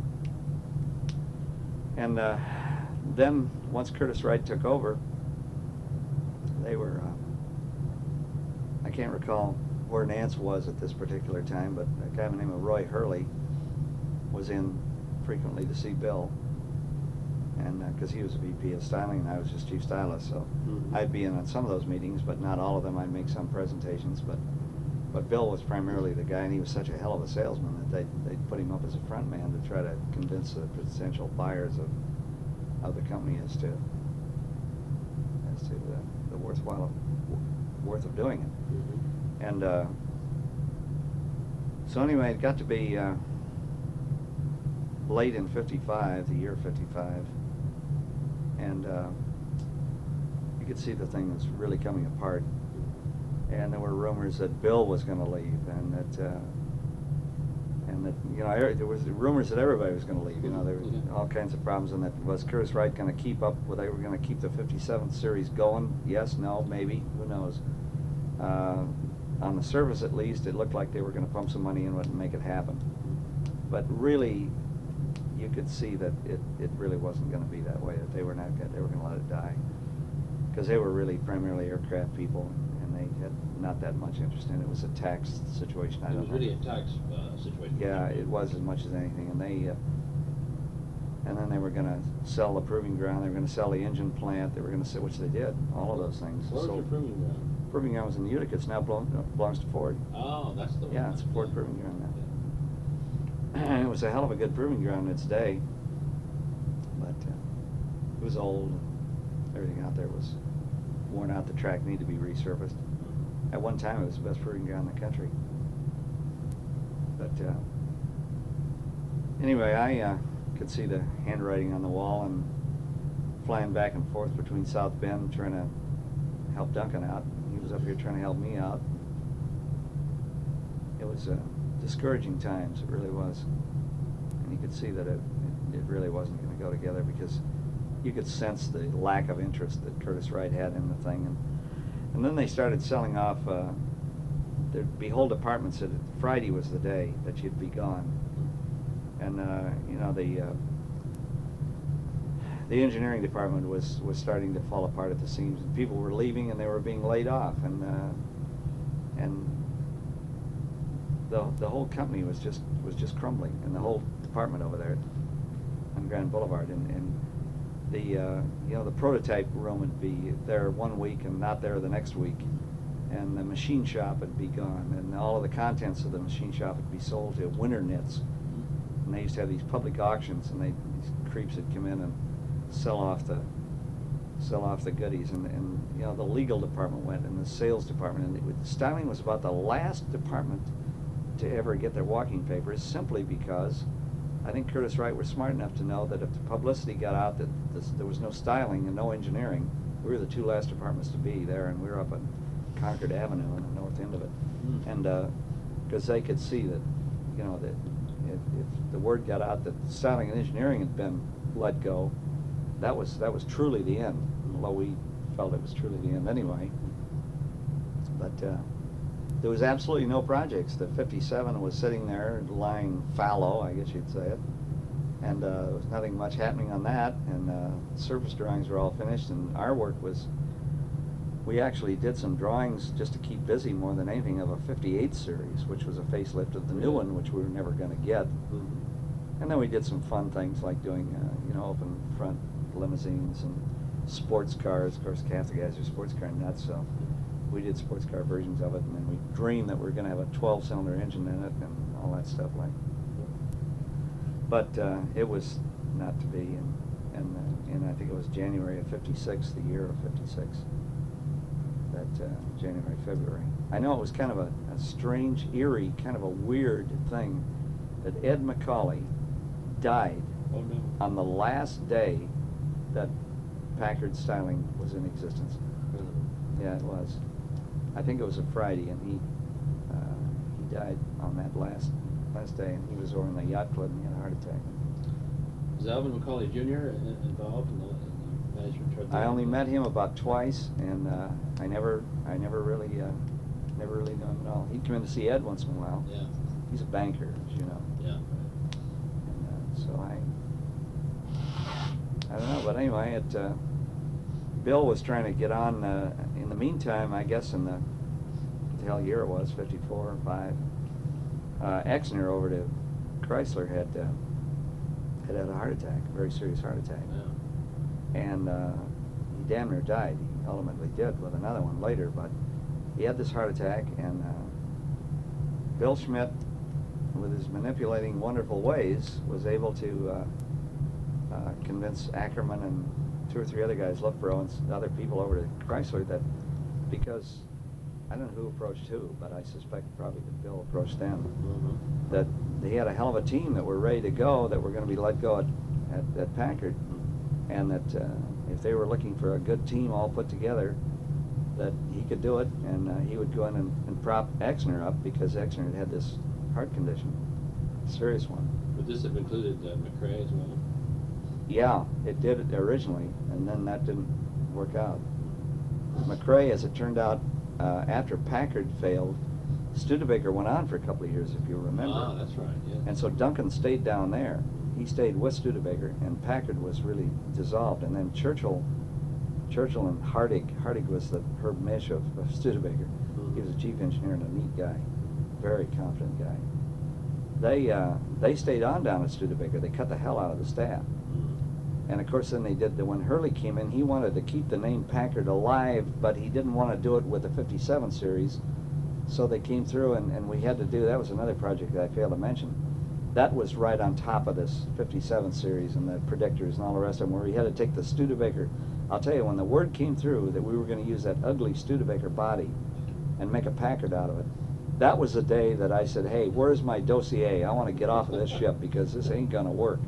And uh, then once Curtiss Wright took over, they were, uh, I can't recall where Nance was at this particular time, but a guy by the name of Roy Hurley was in frequently to see Bill, and because uh, he was a V P of styling and I was just chief stylist, so mm-hmm. I'd be in on some of those meetings, but not all of them. I'd make some presentations, but but Bill was primarily the guy, and he was such a hell of a salesman that they they'd put him up as a front man to try to convince the potential buyers of of the company as to as to the, the worthwhile worth of doing it. Mm-hmm. And uh, so anyway, it got to be uh, late in fifty-five, the year fifty-five, and uh, you could see the thing was really coming apart. And there were rumors that Bill was going to leave, and that uh, and that you know there was rumors that everybody was going to leave. You know, there were yeah. all kinds of problems, and that was Curtiss Wright going to keep up? Were they were going to keep the fifty-seventh series going? Yes, no, maybe, who knows? Uh, on the surface, at least, it looked like they were going to pump some money into it and make it happen. But really, you could see that it, it really wasn't going to be that way. That they were not gonna, they were going to let it die, because they were really primarily aircraft people. They had not that much interest in it. It was a tax situation. I it don't was know. really a tax uh, situation. Yeah, it was as much as anything. And they, uh, and then they were going to sell the proving ground. They were going to sell the engine plant. They were going to sell, which they did. All of those things. Where was your proving ground? Proving ground was in Utica. It's now belong, belongs to Ford. Oh, that's the one. Yeah, it's a Ford proving ground now. And it was a hell of a good proving ground in its day, but uh, it was old. Everything out there was worn out. The track needed to be resurfaced. At one time, it was the best proving ground in the country. But uh, anyway, I uh, could see the handwriting on the wall, and flying back and forth between South Bend trying to help Duncan out. He was up here trying to help me out. It was uh, discouraging times, it really was. And you could see that it, it, it really wasn't going to go together, because you could sense the lack of interest that Curtiss Wright had in the thing. And, and then they started selling off, uh, there'd be whole departments that Friday was the day that you'd be gone. And, uh, you know, the uh, the engineering department was, was starting to fall apart at the seams. And people were leaving, and they were being laid off. And uh, and the, the whole company was just was just crumbling, and the whole department over there on Grand Boulevard. And, and the uh, you know the prototype room would be there one week and not there the next week, and the machine shop would be gone, and all of the contents of the machine shop would be sold to Winter Knits. And they used to have these public auctions, and they these creeps would come in and sell off the sell off the goodies. And, and you know the legal department went, and the sales department, and it, styling was about the last department to ever get their walking papers, simply because I think Curtiss Wright was smart enough to know that if the publicity got out that this, there was no styling and no engineering, we were the two last departments to be there, and we were up on Concord Avenue on the north end of it. Mm. And because uh, they could see that, you know, that if, if the word got out that styling and engineering had been let go, that was that was truly the end. Although we felt it was truly the end anyway. But uh, there was absolutely no projects. The fifty-seven was sitting there lying fallow, I guess you'd say it, and uh, there was nothing much happening on that. And uh, surface drawings were all finished, and our work was, we actually did some drawings just to keep busy more than anything of a fifty-eight series, which was a facelift of the new one, which we were never going to get. Mm-hmm. And then we did some fun things like doing, uh, you know, open front limousines and sports cars. Of course, half the guys are sports car nuts, so we did sports car versions of it, and then we dreamed that we were going to have a twelve cylinder engine in it and all that stuff like. But uh, it was not to be, and and, uh, and I think it was January of fifty-six, the year of fifty-six, that uh, January, February. I know it was kind of a, a strange, eerie, kind of a weird thing that Ed McCauley died oh, no. on the last day that Packard Styling was in existence. Mm-hmm. Yeah, it was. I think it was a Friday, and he uh, he died on that last last day, and he was over in the yacht club and he had a heart attack. Was Alvin McCauley Junior in- involved in the, in the management? toward the I end? only met him about twice, and uh, I never, I never really, uh, never really knew him at all. He'd come in to see Ed once in a while. Yeah. He's a banker, as you know. Yeah. And uh, so I, I don't know, but anyway, it, uh, Bill was trying to get on, uh, in the meantime, I guess in the, what the hell year it was, fifty-four or five, uh, Exner over to Chrysler had, uh, had had a heart attack, a very serious heart attack. Yeah. And uh, he damn near died. He ultimately did with another one later, but he had this heart attack, and uh, Bill Schmidt, with his manipulating wonderful ways, was able to uh, uh, convince Ackerman and two or three other guys, Loughborough and s- other people over to Chrysler, that because, I don't know who approached who, but I suspect probably that Bill approached them, Mm-hmm. that they had a hell of a team that were ready to go, that were going to be let go at, at, at Packard, and that uh, if they were looking for a good team all put together, that he could do it, and uh, he would go in and, and prop Exner up, because Exner had had this heart condition, serious one. Would this have included uh, McRae as well? Yeah, it did originally, and then that didn't work out. McRae, as it turned out, uh, after Packard failed, Studebaker went on for a couple of years, if you remember. Ah, that's right, yeah. And so Duncan stayed down there. He stayed with Studebaker, and Packard was really dissolved. And then Churchill, Churchill and Hardig, Hardig was the Herb Misch of, of Studebaker. He was a chief engineer and a neat guy, very confident guy. They uh, they stayed on down at Studebaker. They cut the hell out of the staff. And of course, then they did the, when Hurley came in, he wanted to keep the name Packard alive, but he didn't want to do it with the fifty-seven series. So they came through, and, and we had to do, that was another project that I failed to mention. That was right on top of this fifty-seven series and the predictors and all the rest of them, where we had to take the Studebaker. I'll tell you, when the word came through that we were going to use that ugly Studebaker body and make a Packard out of it, that was the day that I said, hey, where's my dossier? I want to get off of this ship because this ain't going to work.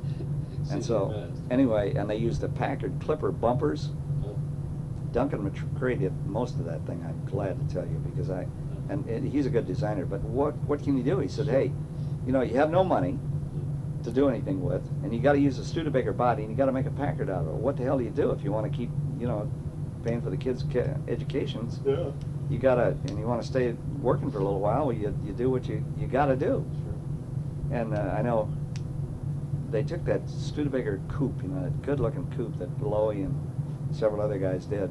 And so, anyway, and they used the Packard Clipper bumpers. Oh. Duncan McCrae did most of that thing, I'm glad to tell you, because I, and, and he's a good designer, but what, what can you do? He said, hey, you know, you have no money to do anything with, and you got to use a Studebaker body, and you got to make a Packard out of it. What the hell do you do if you want to keep, you know, paying for the kids' ca- educations? Yeah. You got to, and you want to stay working for a little while, well, you, you do what you, you got to do. Sure. And uh, I know they took that Studebaker coupe, you know, that good-looking coupe that Lowy and several other guys did,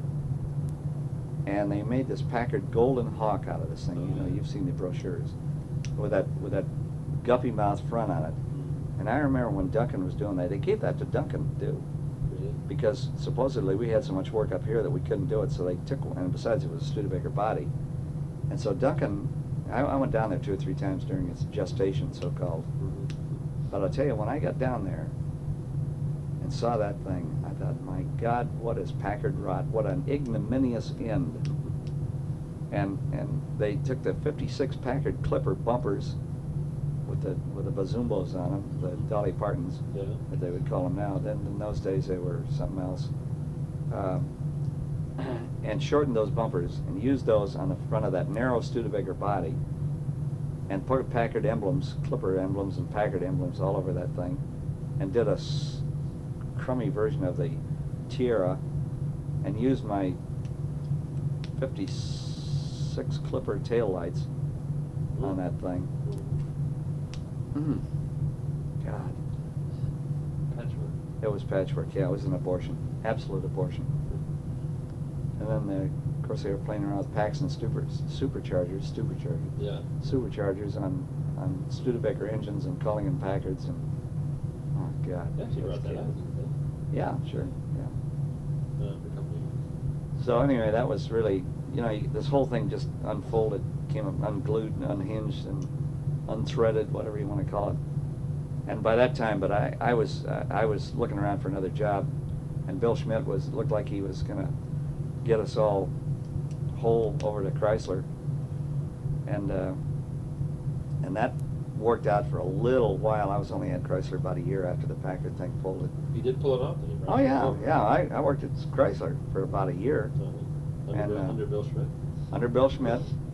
and they made this Packard Golden Hawk out of this thing. You know, you've seen the brochures with that with that guppy mouth front on it. And I remember when Duncan was doing that, they gave that to Duncan to do, Really? because supposedly we had so much work up here that we couldn't do it. So they took one, and besides it was a Studebaker body, and so Duncan, I, I went down there two or three times during its gestation, so-called. But I'll tell you, when I got down there and saw that thing, I thought, my God, what is Packard rot? What an ignominious end. And and they took the fifty-six Packard Clipper bumpers with the with the bazumbos on them, the Dolly Partons, Yeah. that they would call them now. Then in those days they were something else. Um, and shortened those bumpers and used those on the front of that narrow Studebaker body, and put Packard emblems, Clipper emblems and Packard emblems all over that thing, and did a s- crummy version of the Tierra, and used my fifty-six Clipper taillights on that thing. Mm. God, Patchwork. it was patchwork. Yeah, it was an abortion, absolute abortion. And then, they, of course, they were playing around with Paxson super, superchargers, superchargers. Yeah. superchargers on, on Studebaker engines and calling them Packards, and oh God. They actually brought that out, didn't Yeah, sure, yeah. they? Uh, for a couple of years. So anyway, that was really, you know, you- this whole thing just unfolded, came up unglued and unhinged and unthreaded, whatever you want to call it. And by that time, but I, I was uh, I was looking around for another job, and Bill Schmidt was looked like he was gonna get us all whole over to Chrysler, and uh, and that worked out for a little while. I was only at Chrysler about a year after the Packard thing folded. You did pull it off, didn't you? Oh yeah, yeah. I, I worked at Chrysler for about a year Uh, under, And, Bill, uh, under Bill Schmidt. under Bill Schmidt,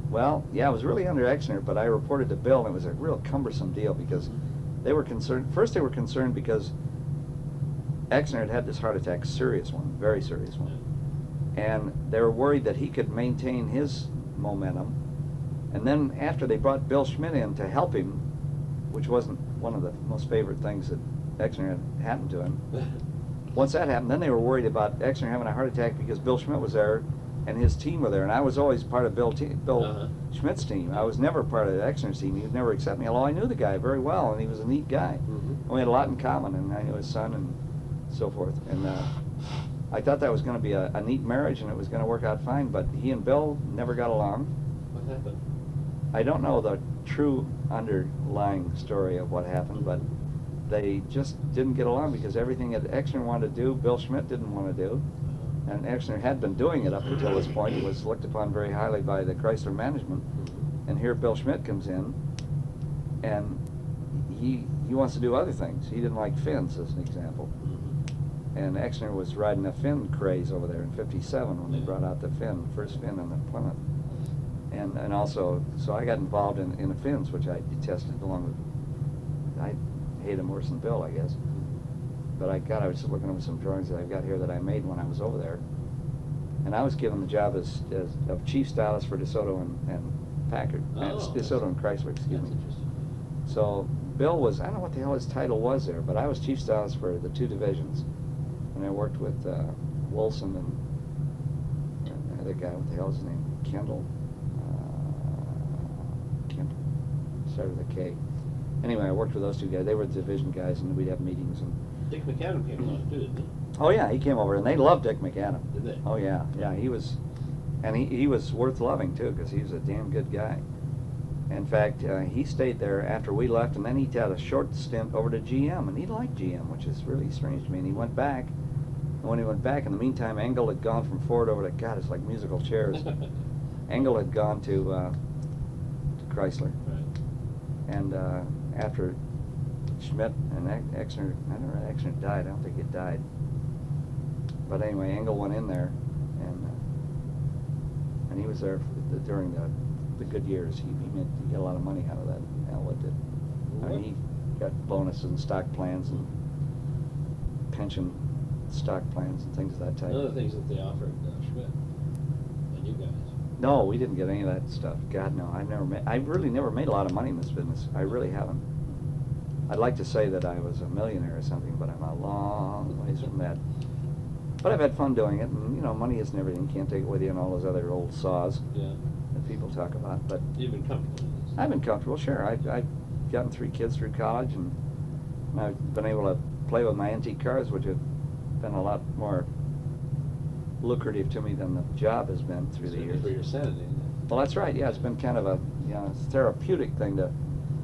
Well, yeah, it was really under Exner, but I reported to Bill, and it was a real cumbersome deal because they were concerned. First, they were concerned because Exner had had this heart attack, serious one, very serious one, and they were worried that he could maintain his momentum. And then after they brought Bill Schmidt in to help him, which wasn't one of the most favorite things that Exner had happened to him. Once that happened, then they were worried about Exner having a heart attack because Bill Schmidt was there and his team were there, and I was always part of Bill, te- Bill Uh-huh. Schmidt's team. I was never part of Exner's team. He would never accept me, although I knew the guy very well, and he was a neat guy. Mhm. And we had a lot in common, and I knew his son and so forth. And uh, I thought that was going to be a, a neat marriage, and it was going to work out fine, but he and Bill never got along. What happened? I don't know the true underlying story of what happened, but they just didn't get along because everything that Exner wanted to do, Bill Schmidt didn't want to do. And Exner had been doing it up until this point. He was looked upon very highly by the Chrysler management. And here Bill Schmidt comes in, and he he wants to do other things. He didn't like fins, as an example. And Exner was riding a fin craze over there in fifty-seven when they brought out the fin, first fin on the Plymouth. And and also, so I got involved in, in the fins, which I detested along with, I hate them worse than Bill, I guess. But I got, I was just looking over some drawings that I've got here that I made when I was over there. And I was given the job as, as of chief stylist for DeSoto and, and Packard, Oh, and DeSoto and Chrysler, excuse That's me. interesting. So Bill was, I don't know what the hell his title was there, but I was chief stylist for the two divisions. And I worked with uh, Wilson and, and the other guy, what the hell is his name? Kendall? Uh, Kendall. Started with a K. Anyway, I worked with those two guys. They were the division guys, and we'd have meetings. And Dick McAdam came along too, didn't he? oh yeah, he came over, and they loved Dick McAdam. Did they? Oh yeah, yeah, he was, and he, he was worth loving too, because he was a damn good guy. In fact, uh, he stayed there after we left, and then he had a short stint over to G M, and he liked G M, which is really strange to me. And he went back, and when he went back, in the meantime, Engel had gone from Ford over to, God, it's like musical chairs. Engel had gone to uh, to Chrysler, Right. and uh, after Schmidt and Ex- Exner, I don't know, Exner died. I don't think he died. But anyway, Engel went in there, and uh, and he was there for the, during the the good years. He, he, made, he got a lot of money out of that. Elwood did. I mean, he got bonuses and stock plans and pension stock plans and things of that type. One of the things that they offered uh, Schmidt and you guys. No, we didn't get any of that stuff. God, no. I've never made. I really never made a lot of money in this business. I really haven't. I'd like to say that I was a millionaire or something, but I'm a long ways from that. But I've had fun doing it, and you know, money isn't everything. You can't take it with you and all those other old saws Yeah. that people talk about. But You've been comfortable with this. I've been comfortable, sure. I, I've gotten three kids through college, and I've been able to play with my antique cars, which have been a lot more lucrative to me than the job has been through the Certainly years. for your sanity. isn't it? Well, that's right. Yeah, it's been kind of a you know therapeutic thing to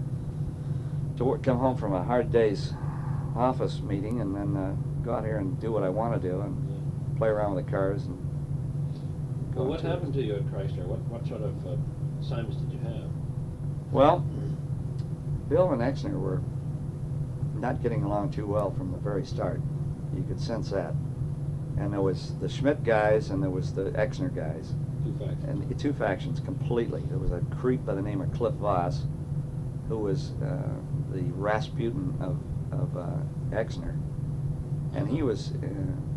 to work, come home from a hard day's office meeting, and then uh, go out here and do what I want to do and Yeah. play around with the cars. And go Well, what to it. happened to you at Chrysler? What what sort of uh, assignments did you have? Well, Bill and Exner were not getting along too well from the very start. You could sense that. And there was the Schmidt guys and there was the Exner guys. Two facts. And the two factions completely. There was a creep by the name of Cliff Voss, who was uh, the Rasputin of, of uh, Exner. And he was uh,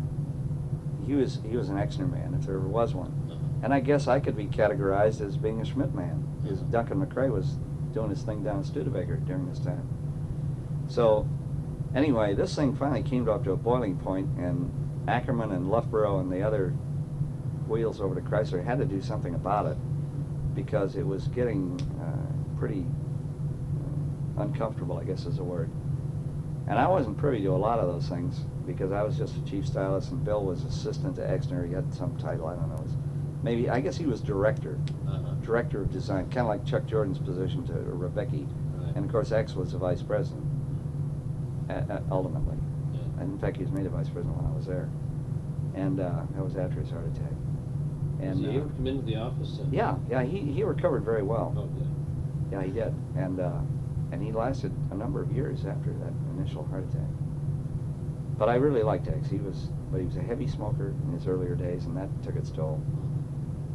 he was he was an Exner man, if there ever was one. Uh-huh. And I guess I could be categorized as being a Schmidt man, because Uh-huh. Duncan McRae was doing his thing down at Studebaker during this time. So, anyway, this thing finally came up to a boiling point, and Ackerman and Loughborough and the other wheels over to Chrysler had to do something about it, because it was getting uh, pretty uh, uncomfortable, I guess is the word. And I wasn't privy to a lot of those things, because I was just a chief stylist, and Bill was assistant to Exner. He had some title, I don't know. It was maybe, I guess he was director, Uh-huh. director of design, kind of like Chuck Jordan's position to Rebecca. Right. And of course, X was the vice president, uh, uh, ultimately. Yeah. And in fact, he was made a vice president when I was there. And uh, that was after his heart attack. And Did he ever uh, come into the office? And yeah, yeah, he, he recovered very well. Oh, good. Yeah, he did. And uh, and he lasted a number of years after that initial heart attack. But I really liked X. He was, but he was a heavy smoker in his earlier days, and that took its toll.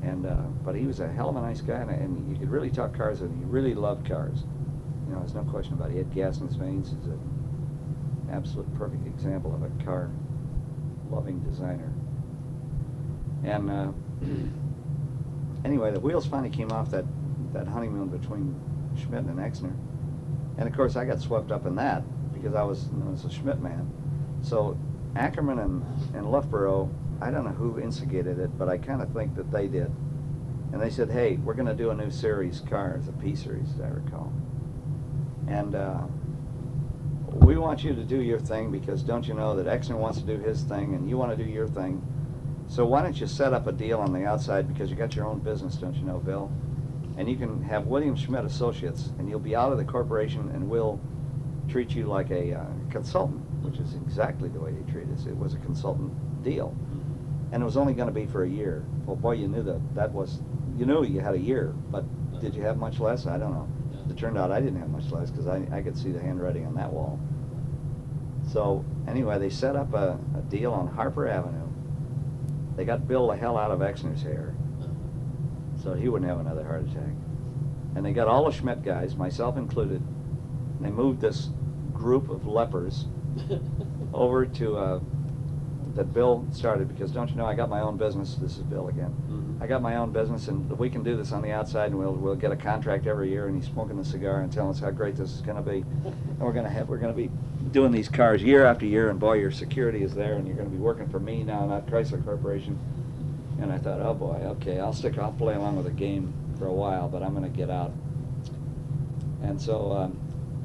And uh, but he was a hell of a nice guy, and, and you could really talk cars with him. He really loved cars. You know, there's no question about it. He had gas in his veins. He's an absolute perfect example of a car-loving designer. And uh, anyway, the wheels finally came off that, that honeymoon between Schmidt and Exner. And of course, I got swept up in that because I was known as a Schmidt man. So Ackerman and, and Loughborough, I don't know who instigated it, but I kind of think that they did. And they said, hey, we're going to do a new series car. It's a P series, as I recall. And uh, we want you to do your thing because don't you know that Exner wants to do his thing and you want to do your thing. So why don't you set up a deal on the outside because you got your own business, don't you know, Bill? And you can have William Schmidt Associates and you'll be out of the corporation and we'll treat you like a uh, consultant, which is exactly the way they treat us. It was a consultant deal. And it was only going to be for a year. Well, boy, you knew that that was, you knew you had a year, but did you have much less? I don't know. It turned out I didn't have much less because I, I could see the handwriting on that wall. So anyway, they set up a, a deal on Harper Avenue. They got Bill the hell out of Exner's hair so he wouldn't have another heart attack. And they got all the Schmidt guys, myself included, and they moved this group of lepers over to uh, that Bill started because don't you know I got my own business. This is Bill again. Mm-hmm. I got my own business and we can do this on the outside and we'll we'll get a contract every year and he's smoking a cigar and telling us how great this is going to be. And we're going to have we're going to be doing these cars year after year and boy your security is there and you're going to be working for me now, not Chrysler Corporation. And I thought, oh boy, okay, I'll stick I'll play along with the game for a while, but I'm going to get out. And so um,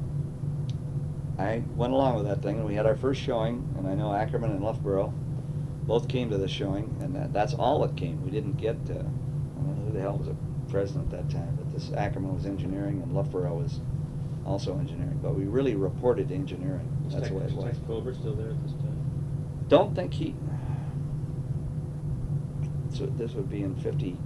I went along with that thing, and we had our first showing, and I know Ackerman and Loughborough both came to the showing, and that, that's all that came. We didn't get, uh, I don't know who the hell was the president at that time, but this Ackerman was engineering, and Loughborough was also engineering, but we really reported engineering. Was That's Tex, the way it was was. Tex Colbert still there at this time? Don't think he, so this would be in fifty-nine.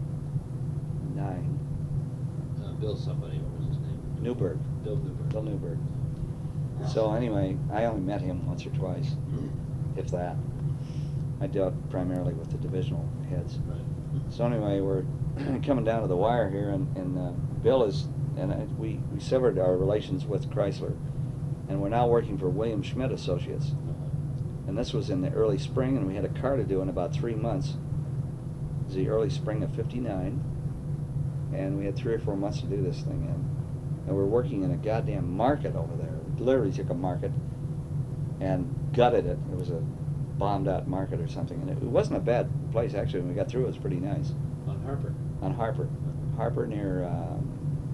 Uh, Bill somebody, what was his name? Newberg. Bill Newberg. Bill Newberg. So anyway, I only met him once or twice, if that. I dealt primarily with the divisional heads. Right. So anyway, we're coming down to the wire here, and, and uh, Bill is, and I, we, we severed our relations with Chrysler, and we're now working for William Schmidt Associates. Uh-huh. And this was in the early spring, and we had a car to do in about three months. It was the early spring of fifty-nine, and we had three or four months to do this thing in. And we're working in a goddamn market over there. We literally took a market and gutted it. It was a bombed out market or something, and it, it wasn't a bad place actually. When we got through, it was pretty nice. On Harper. On Harper, Uh-huh. Harper near um,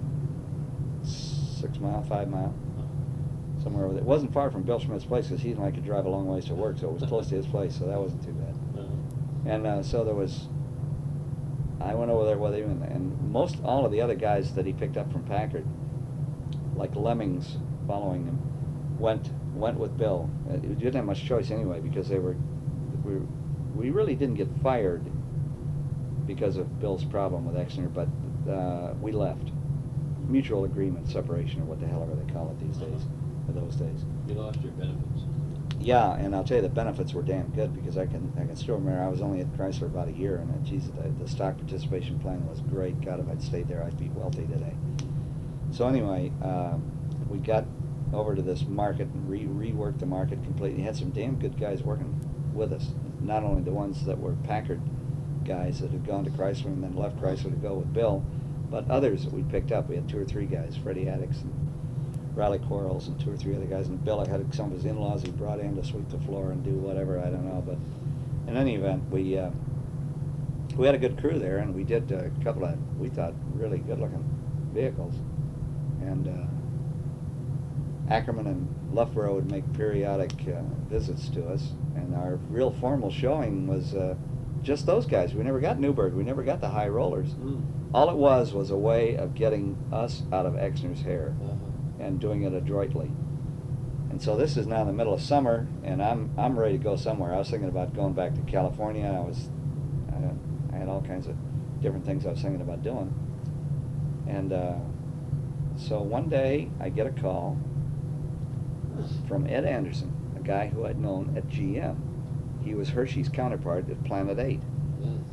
Six Mile, Five Mile, Uh-huh. somewhere over there. It wasn't far from Bill Schmidt's place because he didn't like to drive a long ways to work, so it was close to his place, so that wasn't too bad. Uh-huh. And uh, so there was. I went over there with him, and, and most all of the other guys that he picked up from Packard, like lemmings following him, went went with Bill. Uh, we didn't have much choice anyway because they were, we we really didn't get fired because of Bill's problem with Exner, but uh, we left. Mutual agreement, separation, or what the hell ever they call it these days, or those days. You lost your benefits. Yeah, and I'll tell you the benefits were damn good because I can I can still remember I was only at Chrysler about a year, and uh, geez, the, the stock participation plan was great. God, if I'd stayed there, I'd be wealthy today. So anyway, um, we got over to this market and re reworked the market completely. Had some damn good guys working with us. Not only the ones that were Packard guys that had gone to Chrysler and then left Chrysler to go with Bill, but others that we picked up. We had two or three guys, Freddie Addicks and Riley Quarles and two or three other guys. And Bill had some of his in-laws he brought in to sweep the floor and do whatever, I don't know. But in any event, we uh, we had a good crew there, and we did a couple of, we thought, really good-looking vehicles. And uh, Ackerman and Loughborough would make periodic uh, visits to us, and our real formal showing was uh, just those guys. We never got Newberg. We never got the high rollers. Mm. All it was was a way of getting us out of Exner's hair Uh-huh. and doing it adroitly. And so this is now in the middle of summer, and I'm I'm ready to go somewhere. I was thinking about going back to California. I was I, I had all kinds of different things I was thinking about doing. And uh, so one day I get a call from Ed Anderson, a guy who I'd known at G M. He was Hershey's counterpart at Planet eight. Yeah.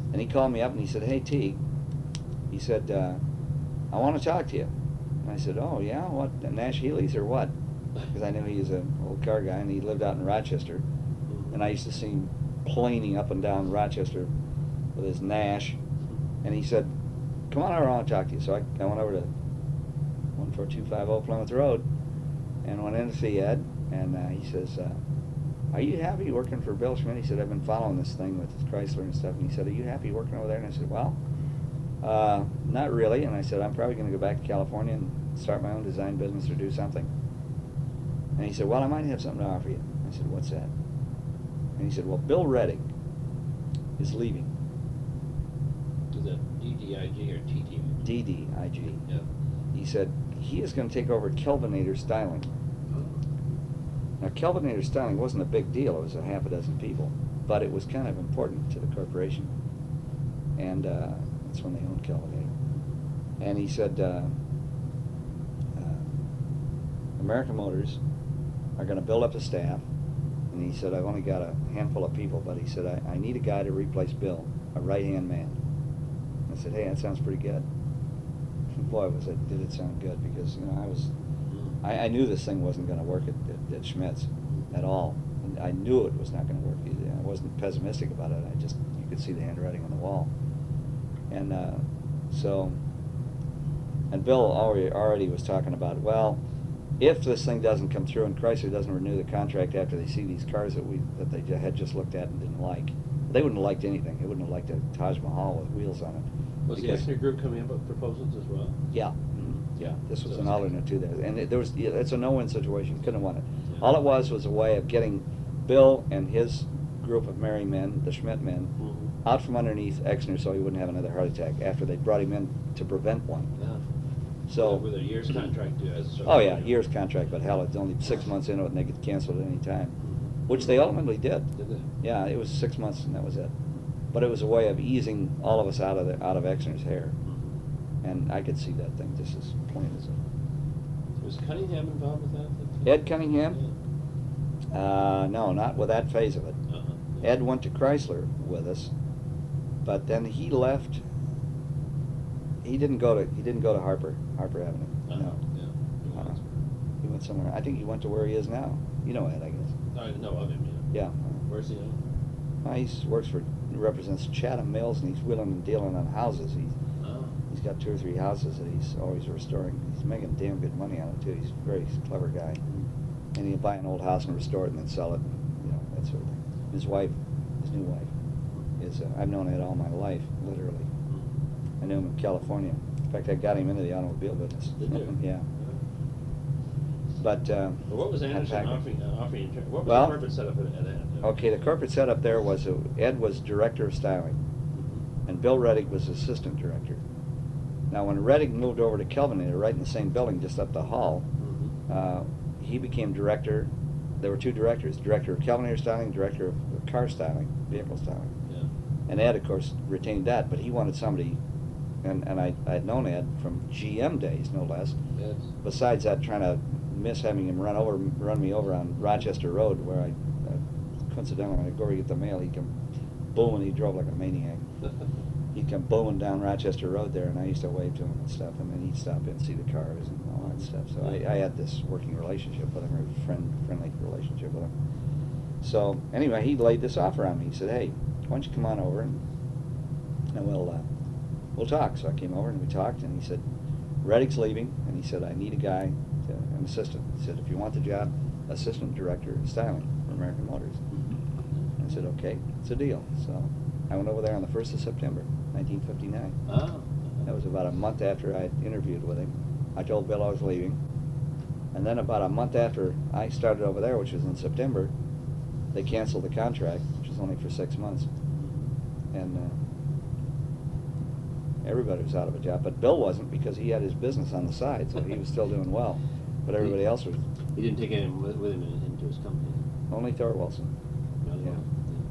And he called me up and he said, "Hey, T," he said, uh, "I want to talk to you." And I said, "Oh, yeah? What, Nash Healy's or what?" Because I knew he was an old car guy, and he lived out in Rochester. And I used to see him planing up and down Rochester with his Nash. And he said, "Come on over, I want to talk to you." So I, I went over to one four two five zero Plymouth Road and went in to see Ed. And uh, he says, uh, "Are you happy working for Bill Schmidt?" He said, "I've been following this thing with Chrysler and stuff." And he said, "Are you happy working over there?" And I said, "Well, uh, not really." And I said, "I'm probably going to go back to California and start my own design business or do something." And he said, "Well, I might have something to offer you." I said, "What's that?" And he said, "Well, Bill Reddick is leaving." Is that D D I G or T T? D D I G. Yeah. He said, he is going to take over Kelvinator Styling. Now, Kelvinator Styling wasn't a big deal. It was a half a dozen people. But it was kind of important to the corporation. And uh, that's when they owned Kelvinator. And he said, uh, uh, American Motors are going to build up a staff. And he said, "I've only got a handful of people," but he said, I, I need a guy to replace Bill, a right-hand man. I said, "Hey, that sounds pretty good." Boy, was it, did it sound good, because, you know, I was, I, I knew this thing wasn't going to work at, at, at Schmidt's at all. And I knew it was not going to work. I wasn't pessimistic about it. I just, you could see the handwriting on the wall. And uh, so, and Bill already, already was talking about, well, if this thing doesn't come through and Chrysler doesn't renew the contract after they see these cars that we that they had just looked at and didn't like, they wouldn't have liked anything. They wouldn't have liked a Taj Mahal with wheels on it. Was the Because- Exner Group coming up with proposals as well? Yeah. Mm-hmm. Yeah, this was So an it's- alternate to that, and it, there was, yeah, it's a no-win situation, couldn't have won it. Yeah. All it was was a way of getting Bill and his group of merry men, the Schmidt men, Mhm. out from underneath Exner so he wouldn't have another heart attack after they brought him in to prevent one. Yeah. So, With a year's contract too, as a oh yeah, year's contract, but hell, it's only six months into it and they could cancel it at any time, which they ultimately did. Did they? Yeah, it was six months and that was it. But it was a way of easing all of us out of the, out of Exner's hair, and I could see that thing just as plain as a... Was Cunningham involved with that? Ed Cunningham? Uh, no, not with that phase of it. Yeah. Uh-huh. Yeah. Ed went to Chrysler with us, but then he left. He didn't go to he didn't go to Harper Harper Avenue. Uh-huh. No, Yeah. uh, he went somewhere. I think he went to where he is now. You know Ed, I guess. I know of him, yeah. Yeah. Where's he now? Uh, he works for represents Chatham Mills, and he's wheeling and dealing on houses. He's Oh. he's got two or three houses that he's always restoring. He's making damn good money on it too. He's a very clever guy. And he'll buy an old house and restore it and then sell it, and, you know, that sort of thing. His wife, his new wife, is, uh, I've known Ed all my life, literally. I knew him in California. In fact, I got him into the automobile business. Did you? Yeah. But, uh, But what was had Anderson Packard. offering, uh, offering, in ter- what was Well, the corporate setup at, at that? Okay, the corporate setup there was, uh, Ed was director of styling, Mhm. and Bill Reddick was assistant director. Now, when Reddick moved over to Kelvinator, right in the same building, just up the hall, Mhm. uh, he became director. There were two directors, director of Kelvinator styling, director of car styling, vehicle styling. Yeah. And Ed, of course, retained that, but he wanted somebody, and, and I, I'd known Ed from G M days, no less. Yes. Besides that, trying to miss having him run over, run me over on Rochester Road, where I, uh, coincidentally, when I go to get the mail, he'd come booming, he drove like a maniac. He'd come booming down Rochester Road there, and I used to wave to him and stuff, and then he'd stop in and see the cars and all that stuff. So I, I had this working relationship with him, or a friend, friendly relationship with him. So anyway, he laid this offer on me. He said, "Hey, why don't you come on over and, and we'll uh, we'll talk." So I came over and we talked, and he said, "Reddick's leaving," and he said, "I need a guy, to, an assistant." He said, "If you want the job, assistant director of styling for American Motors." I said, "Okay, it's a deal." So I went over there on the first of September, nineteen fifty-nine. Oh. That was about a month after I interviewed with him. I told Bill I was leaving. And then about a month after I started over there, which was in September, they canceled the contract, which was only for six months. And uh, everybody was out of a job. But Bill wasn't, because he had his business on the side, so he was still doing well. But everybody else was. He didn't take anyone with, with him in- into his company. Only Thor Wilson. The other Yeah. one,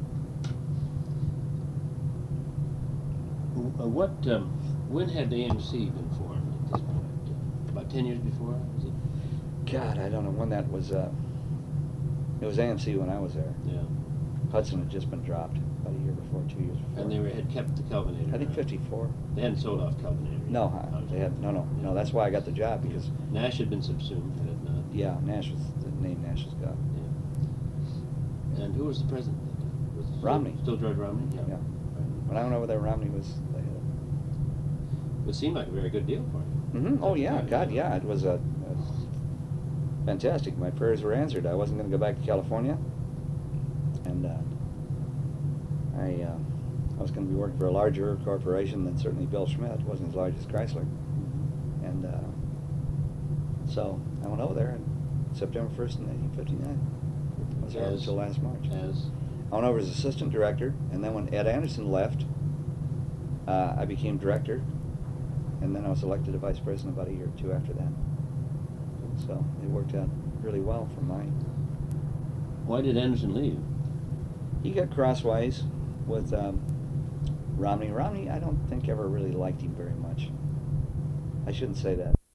yeah. Uh, What, um, when had A M C been formed at this point? Uh, About ten years before, was it? God, I don't know when that was. Uh, it was A M C when I was there. Yeah. Hudson had just been dropped. about a year before, two years before. And they were, had kept the Kelvinator. I think uh, fifty-four. They hadn't sold off Kelvinator. No, huh? They had, no, no, no, that's why I got the job, because, Nash had been subsumed, had it not. yeah, Nash was, the name Nash has got. Yeah. And who was the president? Was it still- Romney. Still George Romney? Yeah. Yeah. Right. When I went over there, Romney was the head. It seemed like a very good deal for him. Mm-hmm. Oh, yeah, Right, God, yeah, it was a, a fantastic. My prayers were answered. I wasn't gonna go back to California. And, uh, I, uh, I was gonna be working for a larger corporation than certainly Bill Schmidt. It wasn't as large as Chrysler. And, uh, so I went over there on September first in nineteen fifty-nine. I was there As- until last March. As, I went over as assistant director, and then when Ed Anderson left, uh, I became director, and then I was elected a vice president about a year or two after that. So it worked out really well for mine. why did Anderson leave? He got crosswise with um, Romney. Romney, I don't think ever really liked him very much. I shouldn't say that.